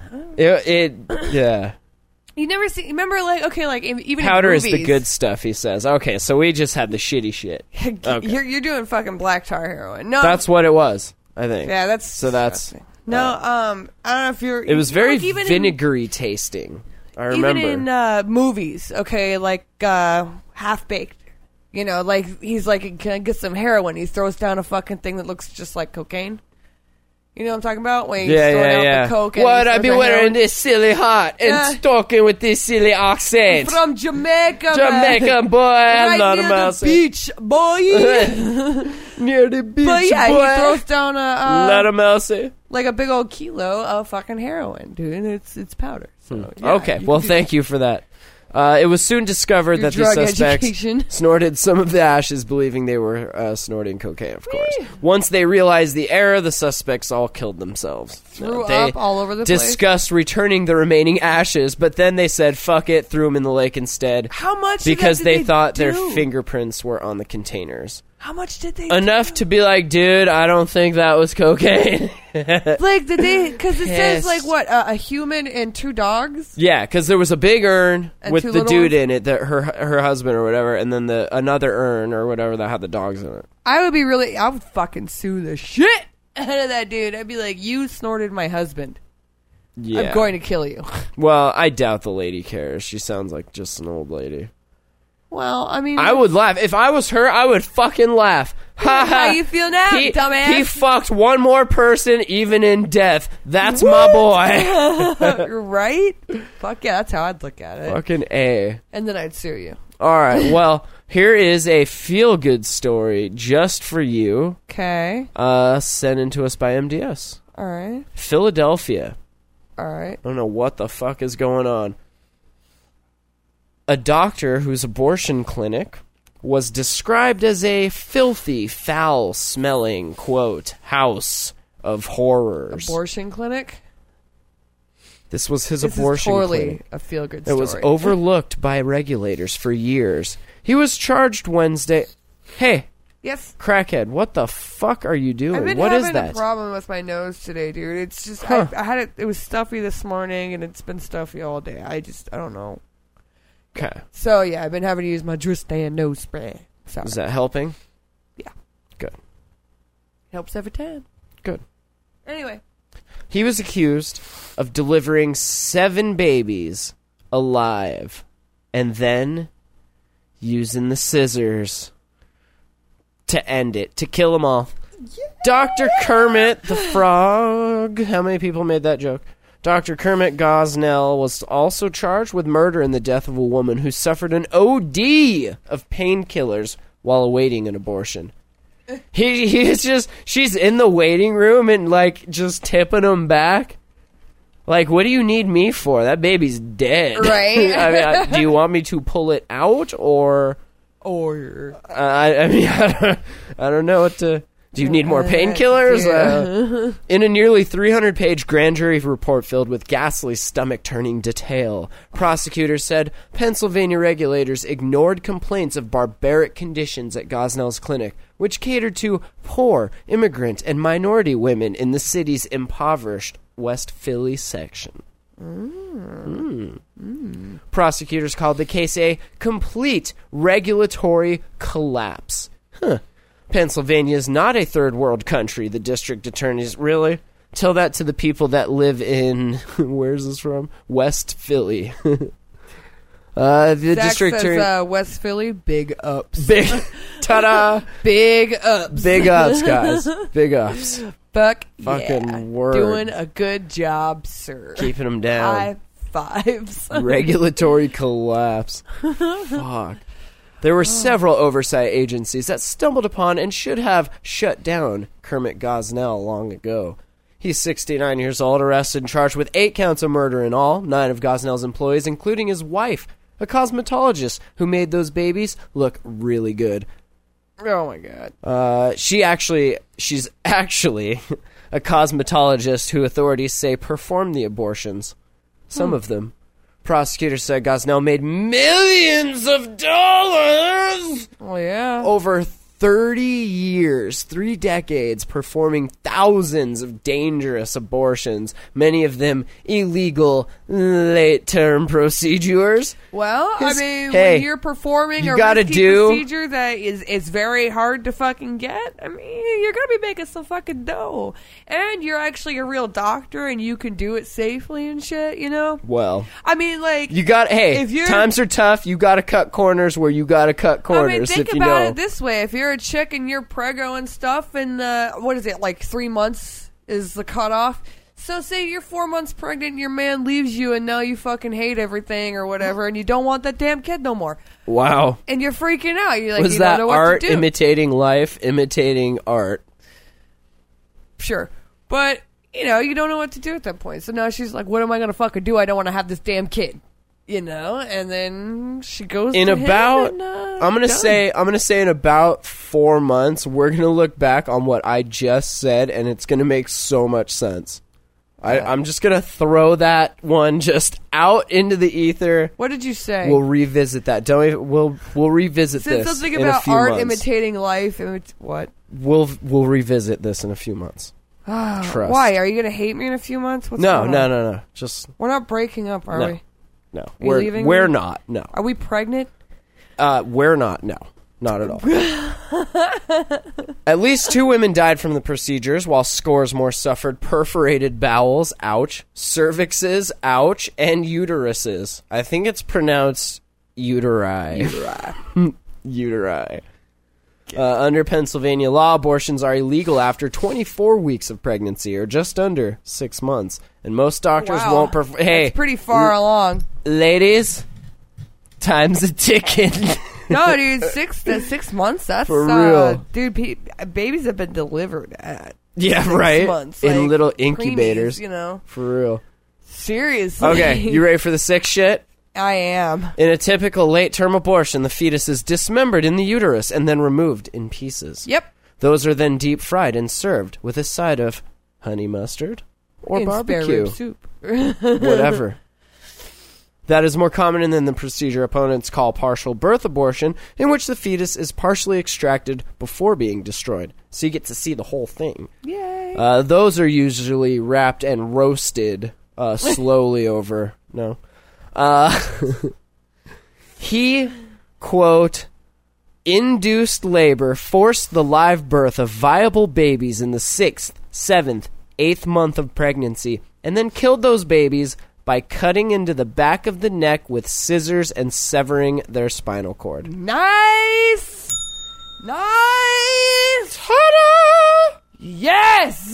Yeah. You never see? Remember, like even Powder in is the movies, good stuff, he says. Okay, so we just had the shitty shit. Okay. You're doing fucking black tar heroin. No, That's what it was, I think. yeah, that's So that's... disgusting. No, I don't know if you're. It was very like, even vinegary tasting. I remember. Even in movies, okay, like Half Baked. You know, like he's like, can I get some heroin? He throws down a fucking thing that looks just like cocaine. You know what I'm talking about? When he's throwing out the coke. And What he I throws be the wearing heroin. this silly hat and Yeah. talking with this silly accent. From Jamaica, Jamaican boy, right not a near the mouse. beach, boy. Near the beach, But yeah, boy. he throws down Not a mousey. like a big old kilo of fucking heroin, dude. And it's powder. So, yeah, Okay, you well, can do thank you for that. It was soon discovered Your that the drug suspects education. snorted some of the ashes, believing they were snorting cocaine, of course. Once they realized the error, the suspects all killed themselves. Threw They up all over the place. discussed returning the remaining ashes, but then they said, fuck it, threw them in the lake instead. How much? Because did they thought their do? fingerprints were on the containers. How much did they? Enough do? to be like, dude, I don't think that was cocaine. Like, did they? Because it says Pissed. like what a human and 2 dogs. Yeah, because there was a big urn And with 2 the little dude ones? in it, that her husband or whatever, and then another urn or whatever that had the dogs in it. I would fucking sue the shit out of that dude. I'd be like, you snorted my husband. Yeah. I'm going to kill you. Well, I doubt the lady cares. She sounds like just an old lady. Well, I mean, I would laugh. If I was her, I would fucking laugh. Ha ha. How you feel now, dumbass? He fucked one more person, even in death. That's my boy. right? Fuck yeah, that's how I'd look at it. Fucking A. And then I'd sue you. All right. Well, here is a feel-good story just for you. Okay. Sent in to us by MDS. All right. Philadelphia. All right. I don't know what the fuck is going on. A doctor whose abortion clinic was described as a filthy, foul-smelling, quote, house of horrors. Abortion clinic. This was his This abortion is totally clinic. a feel-good It story. was overlooked by regulators for years. He was charged Wednesday. Hey, Yes. crackhead, what the fuck are you doing? I've been What is having that? a problem with my nose today, dude. It's just Huh. I had it. It was stuffy this morning, and it's been stuffy all day. I don't know. Okay. So yeah, I've been having to use my Dristan nose spray. Sorry. Is that helping? Yeah. Good. Helps every time. Good. Anyway. He was accused of delivering 7 babies alive and then using the scissors to end it, to kill them all. Yeah. Dr. Kermit the Frog. How many people made that joke? Dr. Kermit Gosnell was also charged with murder in the death of a woman who suffered an OD of painkillers while awaiting an abortion. He's just, she's in the waiting room and, like, just tipping him back. Like, what do you need me for? That baby's dead. Right. I mean, do you want me to pull it out or... I don't know what to... Do you need more painkillers? Yeah. In a nearly 300-page grand jury report filled with ghastly stomach-turning detail, prosecutors said Pennsylvania regulators ignored complaints of barbaric conditions at Gosnell's clinic, which catered to poor, immigrant, and minority women in the city's impoverished West Philly section. Prosecutors called the case a complete regulatory collapse. Pennsylvania is not a third world country, the district attorneys. Really? Tell that to the people that live in, where's this from? West Philly. The Zach district says, attorney. West Philly, big ups. Big, ta-da! Big ups. Big ups, guys. Big ups. Fuck Fucking yeah. word. Doing a good job, sir. Keeping them down. High fives. Regulatory collapse. Fuck. There were several oversight agencies that stumbled upon and should have shut down Kermit Gosnell long ago. He's 69 years old, arrested and charged with 8 counts of murder in all. 9 of Gosnell's employees, including his wife, a cosmetologist who made those babies look really good. Oh my god. She's actually a cosmetologist who authorities say performed the abortions. Some of them. Prosecutors said Gosnell made millions of dollars. Oh yeah. Over 30 years, 3 decades, performing thousands of dangerous abortions, many of them illegal late-term procedures. Well, I His- mean, hey, when you're performing you a gotta risky do- procedure that is very hard to fucking get, I mean, you're gonna be making some fucking dough. And you're actually a real doctor and you can do it safely and shit, you know? Well, I mean, like... you got, hey, if you're- times are tough. You got to cut corners where you got to cut corners. I mean, think if you about know. it this way. If you're a chick and you're preggo and stuff, and what is it, like 3 months is the cutoff? So say you're 4 months pregnant and your man leaves you and now you fucking hate everything or whatever and you don't want that damn kid no more. Wow. And you're freaking out. You're like, Was you that don't know art what to do. imitating life, imitating art? Sure. But, you know, you don't know what to do at that point. So now she's like, what am I going to fucking do? I don't want to have this damn kid. You know? And then she goes In to about, him and, I'm gonna done. say in about 4 months, we're gonna look back on what I just said, and it's gonna make so much sense. I'm just gonna throw that one just out into the ether. What did you say? We'll revisit that. Don't even, we'll revisit Said this something in a about few art months. imitating life. What? We'll revisit this in a few months. Trust. Why? Are you going to hate me in a few months? What's No, going no, on? no, no. Just We're not breaking up, are No. we? no. you leaving We're me? not. No. Are we pregnant? We're not. No. Not at all. At least 2 women died from the procedures, while scores more suffered perforated bowels, ouch, cervixes, ouch, and uteruses. I think it's pronounced uteri. Uteri. Under Pennsylvania law, abortions are illegal after 24 weeks of pregnancy, or just under 6 months. And most doctors Wow. won't perform. Hey, It's pretty far along. ladies, time's a ticking. No, dude, 6 months. That's For real. dude. Babies have been delivered at Yeah, 6 right. months, In like little preemies, incubators. you know, For real. seriously. Okay, you ready for the sick shit? I am. In a typical late-term abortion, the fetus is dismembered in the uterus and then removed in pieces. Yep. Those are then deep-fried and served with a side of honey mustard or In spare barbecue. rib soup. Whatever. That is more common than the procedure opponents call partial birth abortion, in which the fetus is partially extracted before being destroyed. So you get to see the whole thing. Yay. Those are usually wrapped and roasted slowly over. No. He, quote, induced labor forced the live birth of viable babies in the 6th, 7th, 8th month of pregnancy, and then killed those babies by cutting into the back of the neck with scissors and severing their spinal cord. Nice! Nice! Ta-da! Yes!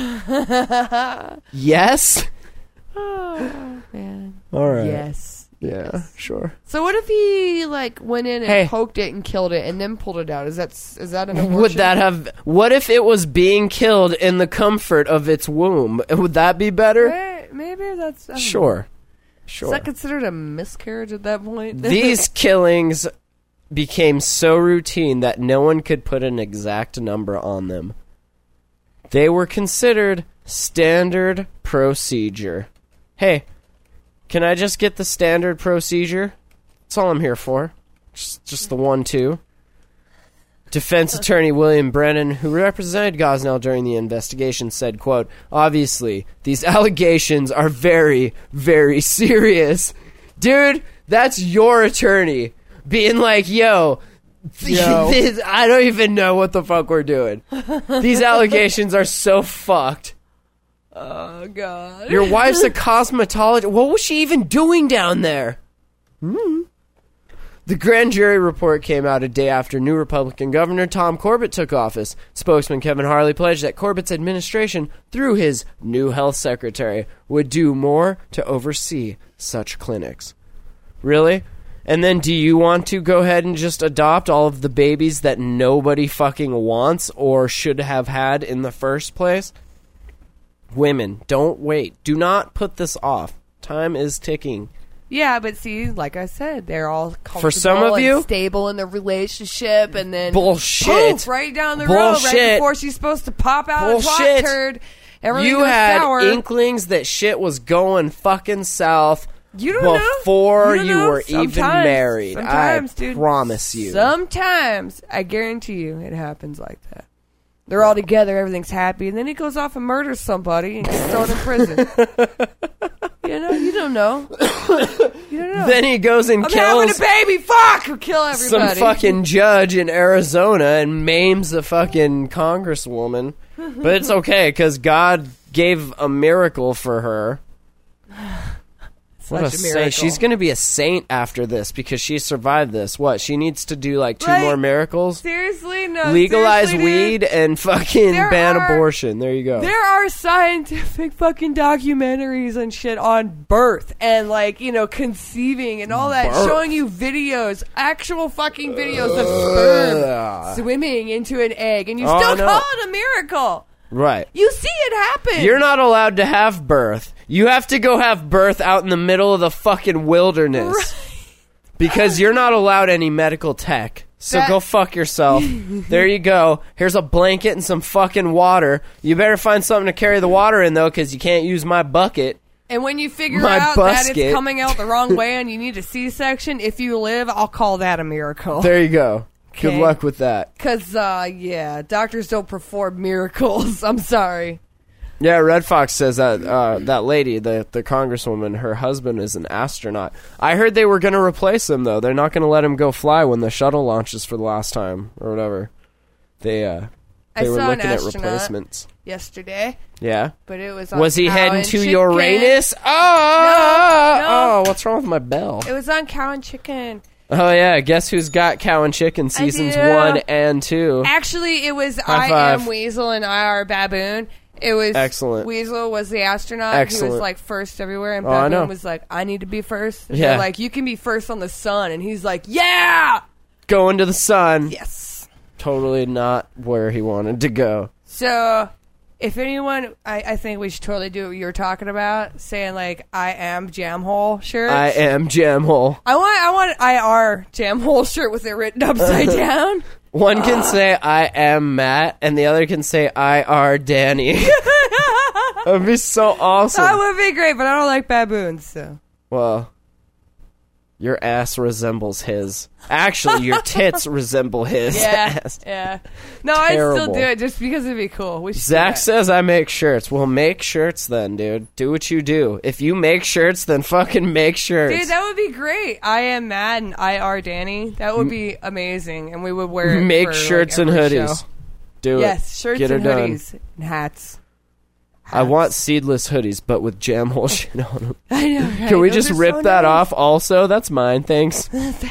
Yes? Oh, man. All right. Yes. Yeah, sure. So what if he like went in and Hey. poked it and killed it and then pulled it out? Is that an abortion? Would that have... What if it was being killed in the comfort of its womb? Would that be better? Maybe that's... I don't know. Sure. Is Sure. that considered a miscarriage at that point? These killings became so routine that no one could put an exact number on them. They were considered standard procedure. Hey, can I just get the standard procedure? That's all I'm here for. Just the 1-2. Defense attorney William Brennan, who represented Gosnell during the investigation, said, quote, "Obviously, these allegations are very, very serious." Dude, that's your attorney being like, yo, I don't even know what the fuck we're doing. These allegations are so fucked. Oh, God. Your wife's a cosmetologist. What was she even doing down there? The grand jury report came out a day after new Republican Governor Tom Corbett took office. Spokesman Kevin Harley pledged that Corbett's administration, through his new health secretary, would do more to oversee such clinics. Really? And then do you want to go ahead and just adopt all of the babies that nobody fucking wants or should have had in the first place? Women, don't wait. Do not put this off. Time is ticking. Yeah, but see, like I said, they're all comfortable For some of you? and stable in the relationship, and then Bullshit. poof, right down the road, right Bullshit. before she's supposed to pop out a twat Bullshit. turd. Everything You goes had sour. inklings that shit was going fucking south You don't know. before You don't you know. were even Sometimes. married. Sometimes, I dude. promise you. Sometimes, I guarantee you, it happens like that. They're all together, everything's happy, and then he goes off and murders somebody and gets thrown in prison. You don't know. You don't know. Then he goes and I'm having a kills baby. Fuck! Or kill some everybody. fucking judge in Arizona and maims a fucking congresswoman. But it's okay, because God gave a miracle for her. What a Such a saint. miracle. She's going to be a saint after this because she survived this. What? She needs to do like 2 Right. more miracles? Seriously? No. Legalize seriously, dude. weed and fucking There ban are- abortion. There you go. There are scientific fucking documentaries and shit on birth and conceiving and all that, Birth. showing you videos, actual fucking videos of sperm swimming into an egg, and you Oh, still no. call it a miracle. Right. You see it happen. You're not allowed to have birth. You have to go have birth out in the middle of the fucking wilderness. Because you're not allowed any medical tech. So That- go fuck yourself. There you go. Here's a blanket and some fucking water. You better find something to carry the water in, though, because you can't use my bucket. And when you figure My out that busket. it's coming out the wrong way and you need a C-section, if you live, I'll call that a miracle. There you go. Good Okay. luck with that. Because, doctors don't perform miracles. I'm sorry. Yeah, Red Fox says that that lady, the congresswoman, her husband is an astronaut. I heard they were going to replace him, though. They're not going to let him go fly when the shuttle launches for the last time or whatever. They I were saw an looking at astronaut replacements. yesterday, Yeah. but it was on Was he Cow heading and to Chicken. Uranus? No. Oh, what's wrong with my bell? It was on Cow and Chicken. Oh, yeah. Guess who's got Cow and Chicken seasons do. 1 and 2? Actually, it was High I five. Am Weasel and I Are Baboon. It was Excellent. Weasel was the astronaut. Excellent. He was like first everywhere, and Oh, I know. Baboon was like, I need to be first. And Yeah. they're like, you can be first on the sun, and he's like, yeah, Going to the sun. yes. Totally not where he wanted to go. So, if anyone, I think we should totally do what you were talking about, saying like, I am Jamhole shirt. I am Jamhole. I want an IR Jamhole shirt with it written upside down. One can say I am Matt, and the other can say I are Danny. That would be so awesome. That would be great, but I don't like baboons, so. Well, Your ass resembles his. Actually, your tits resemble his ass. Yeah. No, I'd still Terrible. do it just because it'd be cool. We should do Zach that. says I make shirts. Well, make shirts then, dude. Do what you do. If you make shirts, then fucking make shirts. Dude, that would be great. I am Mad and IR Danny. That would be amazing, and we would wear it Make for, shirts like, and every hoodies. show. Do Yes, it. shirts Get her and done. hoodies and hats. I want seedless hoodies, but with jam hole shit on them. I know, right? Can we Those just are rip so that nice. off also? That's mine, thanks.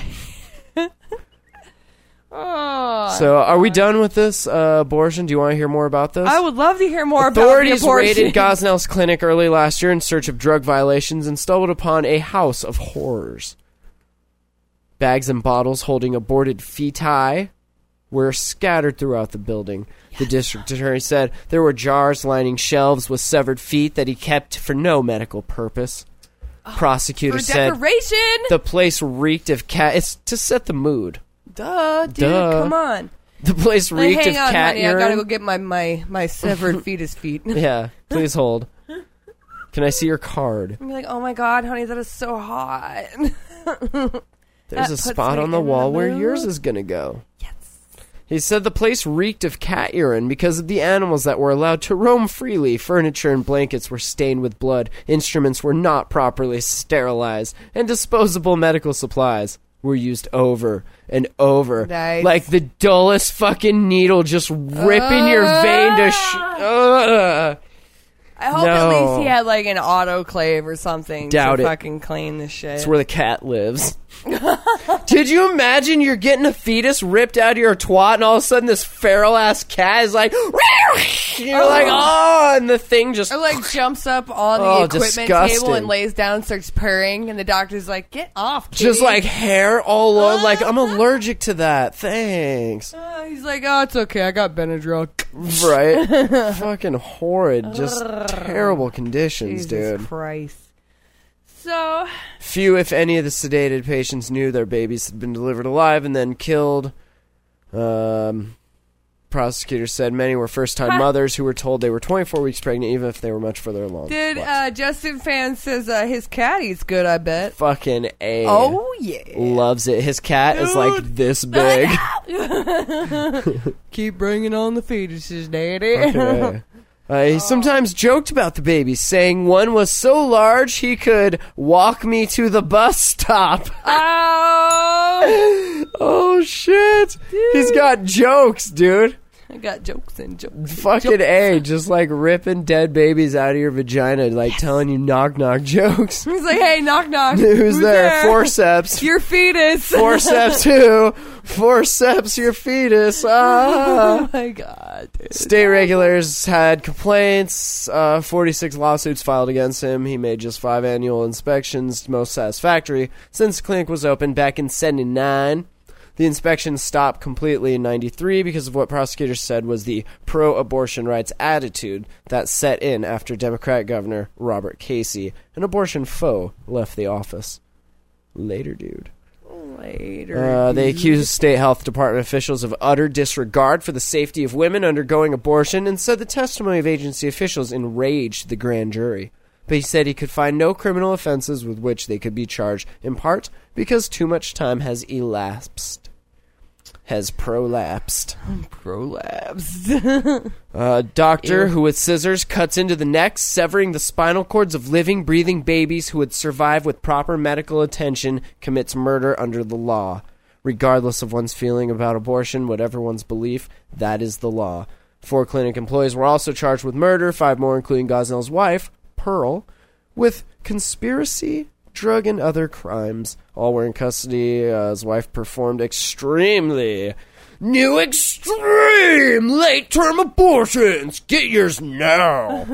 Oh, So, are we done with this abortion? Do you want to hear more about this? I would love to hear more Authorities about the abortion. raided Gosnell's clinic early last year in search of drug violations and stumbled upon a house of horrors. Bags and bottles holding aborted feti were scattered throughout the building. The district attorney said there were jars lining shelves with severed feet that he kept for no medical purpose. Prosecutor For said decoration. the place reeked of cat. It's to set the mood. Duh, dude, Duh. come on. The place Like, reeked of hang on, cat honey. urine. I gotta go get my severed fetus feet. Yeah, please hold. Can I see your card? I'm like, oh my god, honey, that is so hot. There's a puts spot me on the in wall the where mood. yours is gonna go. He said the place reeked of cat urine because of the animals that were allowed to roam freely. Furniture and blankets were stained with blood. Instruments were not properly sterilized. And disposable medical supplies were used over and over. Nice. Like the dullest fucking needle just ripping your vein to Ugh. I hope No. at least he had like an autoclave or something Doubt to it. fucking clean the shit. That's where the cat lives. Did you imagine you're getting a fetus ripped out of your twat and all of a sudden this feral ass cat is like, you're like, oh, and the thing just, Or like jumps up on the Oh, equipment disgusting. table and lays down and starts purring, and the doctor's like, "Get off, kitty." just like hair all over. Like, I'm allergic to that. Thanks. He's like, "Oh, it's okay. I got Benadryl." Right? Fucking horrid. Just terrible conditions, Jesus dude. Christ. So Few, if any, of the sedated patients knew their babies had been delivered alive and then killed. Prosecutors said many were first-time mothers who were told they were 24 weeks pregnant, even if they were much further along. Dude, What? Justin Fan says his catty's good, I bet. Fucking A. Oh, yeah. Loves it. His cat is like this big. Keep bringing on the fetuses, daddy. Fucking A. He sometimes joked about the babies, saying one was so large he could walk me to the bus stop. Oh! Oh, shit. He's got jokes, dude. I got jokes and jokes. Fucking A, just like ripping dead babies out of your vagina, like telling you knock-knock jokes. He's like, hey, knock, knock. Who's there? Forceps. Your fetus. Forceps who? Forceps your fetus. Ah. Oh, my God, dude. State regulators had complaints, 46 lawsuits filed against him. He made just 5 annual inspections, most satisfactory, since the clinic was opened back in 79. The inspection stopped completely in 93 because of what prosecutors said was the pro-abortion rights attitude that set in after Democrat Governor Robert Casey, an abortion foe, left the office. Later, dude. Later. They accused state health department officials of utter disregard for the safety of women undergoing abortion and said the testimony of agency officials enraged the grand jury. But he said he could find no criminal offenses with which they could be charged, in part because too much time has elapsed. Has prolapsed. Prolapsed. A doctor who with scissors cuts into the neck, severing the spinal cords of living, breathing babies who would survive with proper medical attention, commits murder under the law. Regardless of one's feeling about abortion, whatever one's belief, that is the law. 4 clinic employees were also charged with murder, 5 more, including Gosnell's wife, Pearl, with conspiracy, drug, and other crimes. All were in custody. His wife performed extreme late-term abortions. Get yours now.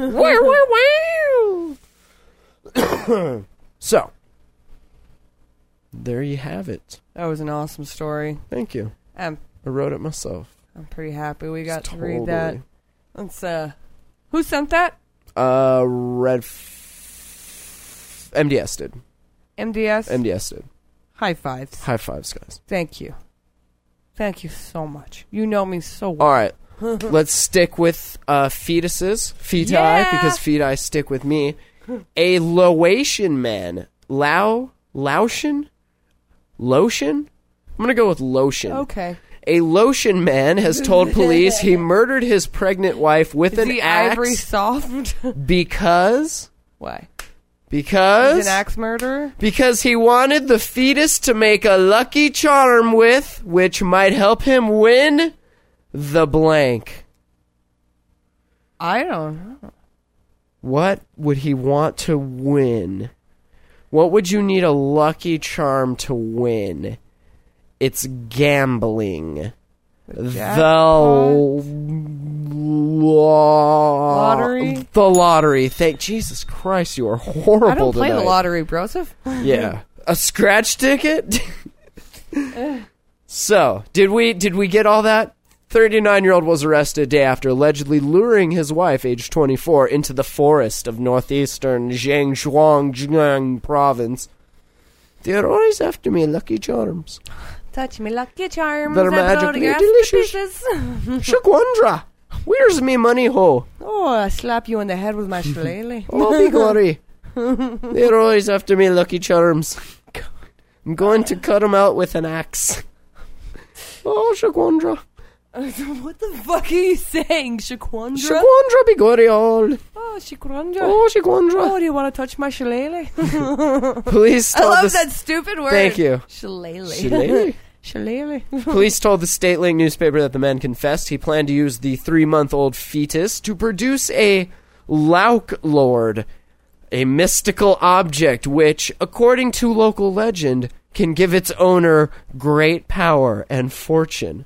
So, there you have it. That was an awesome story. Thank you. I'm I wrote it myself. pretty happy we got to Totally. read that. Let's who sent that? MDS did. MDS. MDS did. High fives. High fives, guys. Thank you. Thank you so much. You know me so well. All right. Let's stick with fetuses, feti, Yeah. because feti stick with me. A Laotian man, Laotian? Lotion? I'm going to go with lotion. Okay. A lotion man has told police he murdered his pregnant wife with Is an he axe Ivory Soft? because... Why? Because... He's an axe murderer? Because he wanted the fetus to make a lucky charm with, which might help him win the blank. I don't know. What would he want to win? What would you need a lucky charm to win? It's gambling. Lottery? The lottery. Thank Jesus Christ, you are horrible I don't play tonight. the lottery, Broseph. Yeah. A scratch ticket? So, did we get all that? 39-year-old was arrested a day after allegedly luring his wife, aged 24, into the forest of northeastern Zhejiang province. They're always after me, Lucky Charms. Touch me lucky charms. They're I blow magically the grass to delicious. pieces. Shaquandra, where's me money, ho? Oh, I slap you in the head with my shillelagh. Oh, be glory. They're always after me, Lucky Charms. I'm going to cut them out with an axe. Oh, Shaquandra. What the fuck are you saying, Shaquandra? Shaquandra be glory all. Oh, Shaquandra. Oh, Shaquandra. Oh, do you want to touch my shillelagh? Police I told love the that stupid word. Thank you. Shillelagh. Shillelagh. Shillelagh. Police told the State Link newspaper that the man confessed he planned to use the 3-month-old fetus to produce a Lauk Lord, a mystical object which, according to local legend, can give its owner great power and fortune.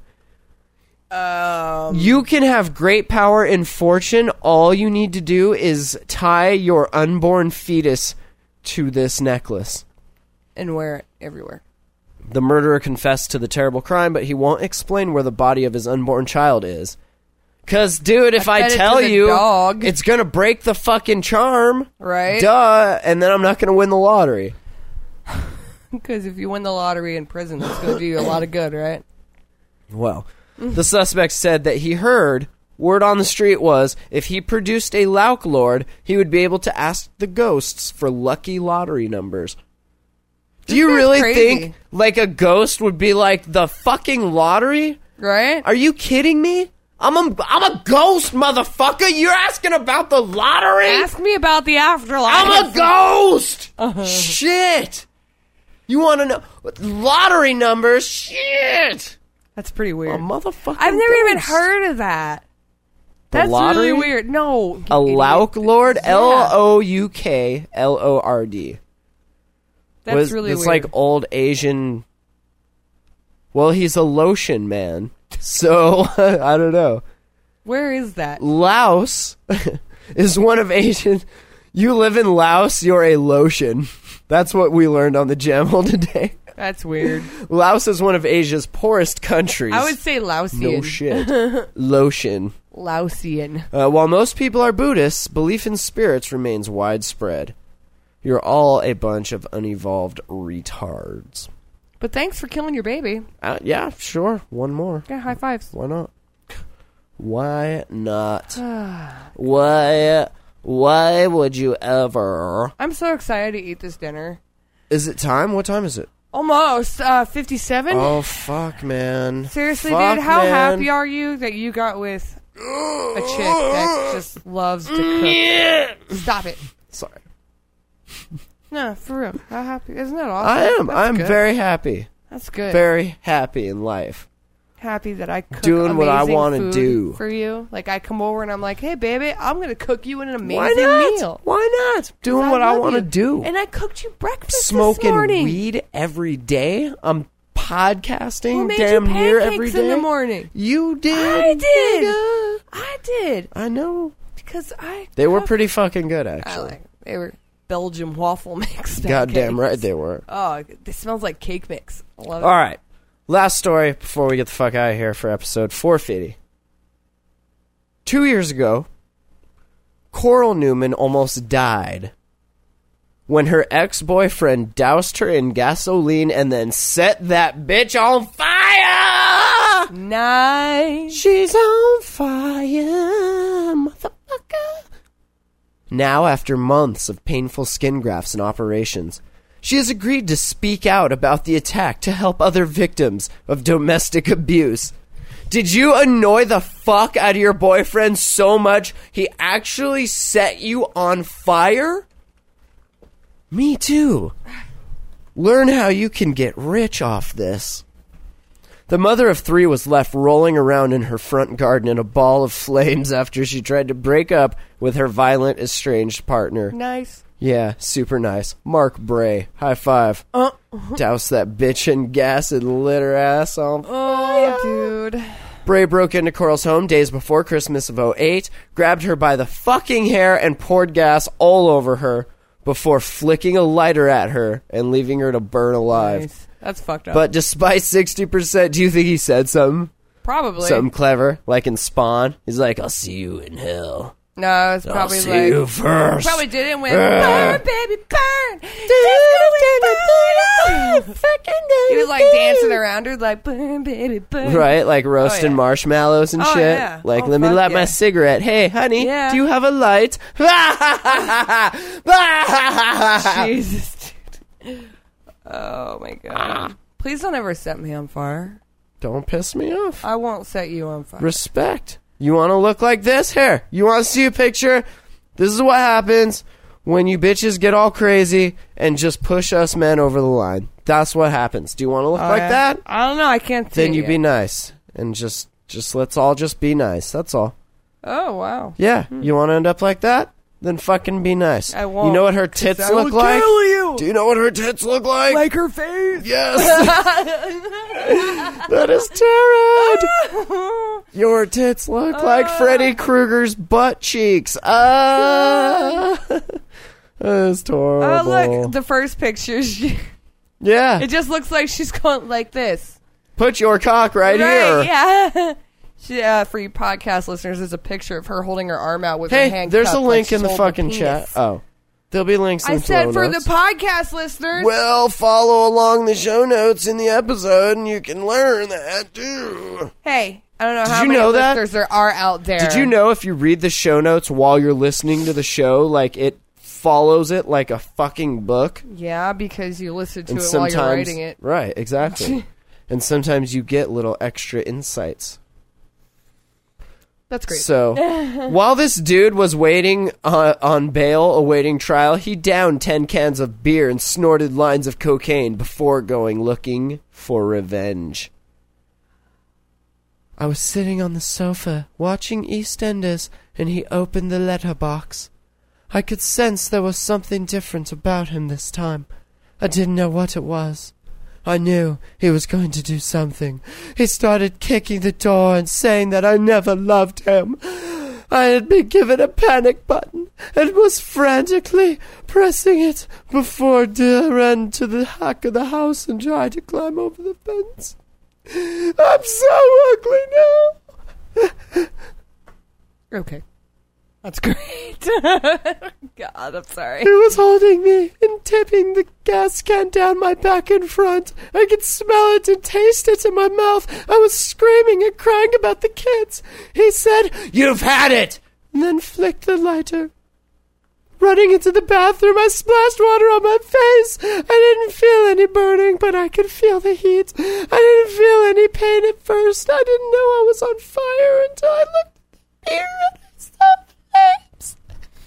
You can have great power and fortune. All you need to do is tie your unborn fetus to this necklace. And wear it everywhere. The murderer confessed to the terrible crime, but he won't explain where the body of his unborn child is. 'Cause, dude, if I fed it tell to the you, dog. it's gonna break the fucking charm. Right? Duh, and then I'm not gonna win the lottery. Because if you win the lottery in prison, that's going to do you a lot of good, right? Well, the suspect said that he heard, word on the street was, if he produced a Lauk Lord, he would be able to ask the ghosts for lucky lottery numbers. Do you guy's really crazy. think, like, a ghost would be like, the fucking lottery? Right? Are you kidding me? I'm a ghost, motherfucker! You're asking about the lottery? Ask me about the afterlife. I'm a ghost! Shit! You want to know lottery numbers? Shit! That's pretty A weird. motherfucker. I've never even heard of that. That's lottery? really weird. No. A you idiot. Lauk Lord? Yeah. Lauklord. That's really it's weird. like old Asian. Well, he's a lotion man. So, I don't know. Where is that? Laos is one of Asian. You live in Laos, you're a lotion. That's what we learned on the Jamhole today. That's weird. Laos is one of Asia's poorest countries. I would say Laosian. No shit. Lotion. Laosian. While most people are Buddhists, belief in spirits remains widespread. You're all a bunch of unevolved retards. But thanks for killing your baby. Yeah, sure. One more. Yeah, high fives. Why not? Why not? Why would you ever? I'm so excited to eat this dinner. Is it time? What time is it? Almost. 57? Oh, fuck, man. Seriously, Fuck, dude, how man. happy are you that you got with a chick that just loves to cook? Stop it. Sorry. No, for real. How happy? Isn't that awesome? I am. That's I'm good. very happy. That's good. Very happy in life. Happy that I cook Doing what I amazing wanna food do. for you. Like, I come over and I'm like, hey, baby, I'm going to cook you an Why amazing not? meal. Why not? Doing what I love want to you. do. And I cooked you breakfast this Smoking morning. weed every day. I'm podcasting Who made damn you near pancakes every day. in the morning? You did. I did. nigga. I did. I know. Because I They were cooked- pretty fucking good, I actually. like They were Belgium waffle mix. Goddamn pancakes. right they were. Oh, it smells like cake mix. I love it. All right. Last story before we get the fuck out of here for episode 450. 2 years ago, Coral Newman almost died when her ex-boyfriend doused her in gasoline and then set that bitch on fire! Nice. She's on fire, motherfucker. Now, after months of painful skin grafts and operations, She has agreed to speak out about the attack to help other victims of domestic abuse. Did you annoy the fuck out of your boyfriend so much he actually set you on fire? Me too. Learn how you can get rich off this. The mother of 3 was left rolling around in her front garden in a ball of flames after she tried to break up with her violent, estranged partner. Nice. Yeah, super nice. Mark Bray. High five. Douse that bitch in gas and lit her ass on fire. Oh, dude. Bray broke into Coral's home days before Christmas of 2008, grabbed her by the fucking hair and poured gas all over her before flicking a lighter at her and leaving her to burn alive. Nice. That's fucked up. But despite 60%, do you think he said something? Probably. Something clever, like in Spawn? He's like, I'll see you in hell. No, it's probably I'll see you first. Probably didn't win. Burn, baby, burn. He was like dancing around her, like burn, baby, burn. Right, like roasting marshmallows and shit. Yeah. Like, Oh, let me fuck light yeah. my cigarette. Hey, honey, Yeah. do you have a light? Jesus, dude. Oh my god. Please don't ever set me on fire. Don't piss me off. I won't set you on fire. Respect. You want to look like this? Here. You want to see a picture? This is what happens when you bitches get all crazy and just push us men over the line. That's what happens. Do you want to look like that? I don't know. I can't see Then you it. be nice. And just let's all just be nice. That's all. Oh, wow. Yeah. You want to end up like that? Then fucking be nice. I won't. You know what her tits I will look like? kill you. Do you know what her tits look like? Like her face. Yes. That is Taryn. Your tits look like Freddy Krueger's butt cheeks. That's horrible. Oh, look. The first picture. Yeah. It just looks like she's going like this. Put your cock right here. Yeah. For you podcast listeners, there's a picture of her holding her arm out with her Hey, hand there's a cupped link like she's in the holding a fucking penis. chat. Oh. There'll be links in I the said show for notes. the podcast listeners. Well, follow along the show notes in the episode, and you can learn that too. Hey, I don't know Did how you many know that? listeners there are out there. Did you know if you read the show notes while you're listening to the show, like it follows it like a fucking book? Yeah, because you listen to And it while sometimes, you're writing it. right? Exactly. And sometimes you get little extra insights. That's great. So, while this dude was waiting on bail, awaiting trial, he downed 10 cans of beer and snorted lines of cocaine before going looking for revenge. I was sitting on the sofa, watching EastEnders, and he opened the letterbox. I could sense there was something different about him this time. I didn't know what it was. I knew he was going to do something. He started kicking the door and saying that I never loved him. I had been given a panic button and was frantically pressing it before I ran to the back of the house and tried to climb over the fence. I'm so ugly now. Okay. That's great. God, I'm sorry. He was holding me and tipping the gas can down my back and front. I could smell it and taste it in my mouth. I was screaming and crying about the kids. He said, "You've had it!" and then flicked the lighter. Running into the bathroom, I splashed water on my face. I didn't feel any burning, but I could feel the heat. I didn't feel any pain at first. I didn't know I was on fire until I looked here and I saw flames.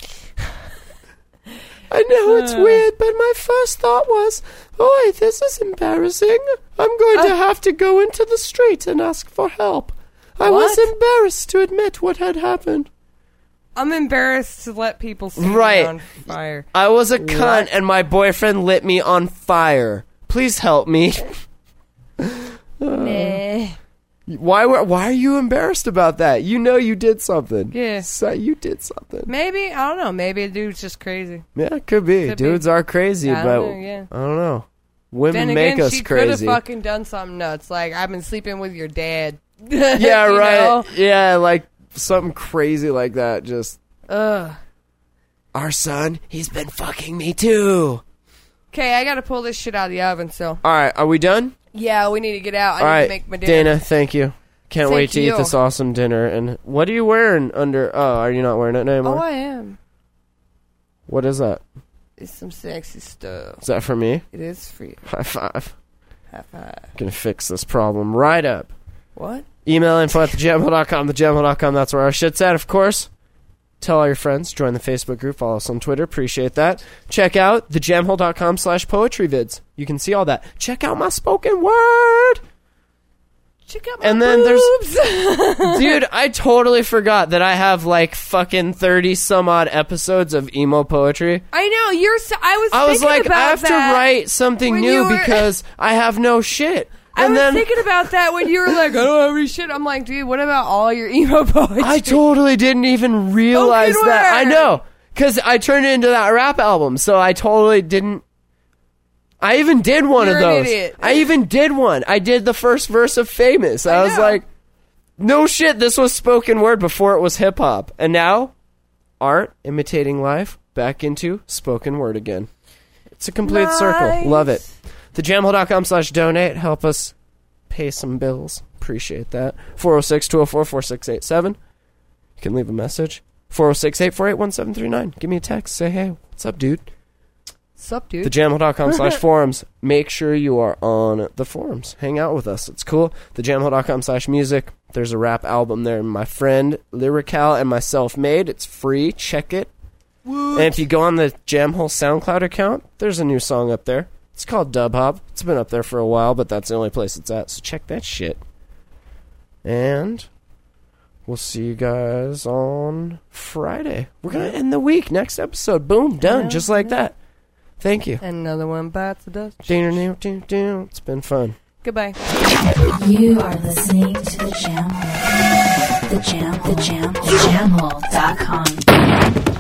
I know it's weird, but my first thought was, "Oi, this is embarrassing. I'm going to have to go into the street and ask for help." I was What? embarrassed to admit what had happened. I'm embarrassed to let people see Right. me on fire. I was a cunt and my boyfriend lit me on fire. Please help me. Nah. Why are you embarrassed about that? You know you did something. Yeah. So you did something. Maybe, I don't know. Maybe a dude's just crazy. Yeah, it could be. Could be. Dudes are crazy, I but don't know, yeah. I don't know. Women Then make again, us she could have crazy. fucking done something nuts. Like, I've been sleeping with your dad. Yeah, You right. know? Yeah, like something crazy like that. Just Ugh. our son, he's been fucking me too. Okay, I gotta pull this shit out of the oven, so. All right, are we done? Yeah, we need to get out. I All need right, to make my dinner. Dana, thank you. Can't Thank wait to eat you. this awesome dinner. And what are you wearing under? Oh, are you not wearing it anymore? Oh, I am. What is that? It's some sexy stuff. Is that for me? It is for you. High five. High five. Gonna fix this problem right up. What? Email info@thejamhole.com. Thejamhole.com, that's where our shit's at, of course. Tell all your friends. Join the Facebook group. Follow us on Twitter. Appreciate that. Check out thejamhole.com/poetryvids. You can see all that. Check out my spoken word. Check out my And then boobs. Dude, I totally forgot that I have like fucking 30 some odd episodes of emo poetry. I know. I was like, about I have to that write something when new you were- because I have no shit. I And was then thinking about that when you were like, I don't have any shit. I'm like, dude, what about all your emo poetry? I totally didn't even realize Spoken that. I word. know. Because I turned it into that rap album, so I totally didn't. I even did one You're of an those. idiot. I even did one. I did the first verse of Famous. I was know. like, no shit, this was spoken word before it was hip hop. And now, art imitating life, back into spoken word again. It's a complete circle. Love it. Thejamhole.com/donate. Help us pay some bills. Appreciate that. 406-204-4687. You can leave a message. 406-848-1739. Give me a text. Say, hey, what's up, dude? Sup, dude? Thejamhole.com/forums. Make sure you are on the forums. Hang out with us. It's cool. Thejamhole.com/music. There's a rap album there. My friend Lyrical and myself made. It's free. Check it. And if you go on the Jamhole SoundCloud account, there's a new song up there. It's called Dub Hop. It's been up there for a while, but that's the only place it's at. So check that shit. And we'll see you guys on Friday. We're going to end the week. Next episode. Boom. Done. Just like that. Thank you. Another one bites the dust. It's been fun. Goodbye. You are listening to The Jamhole. The Jamhole.com.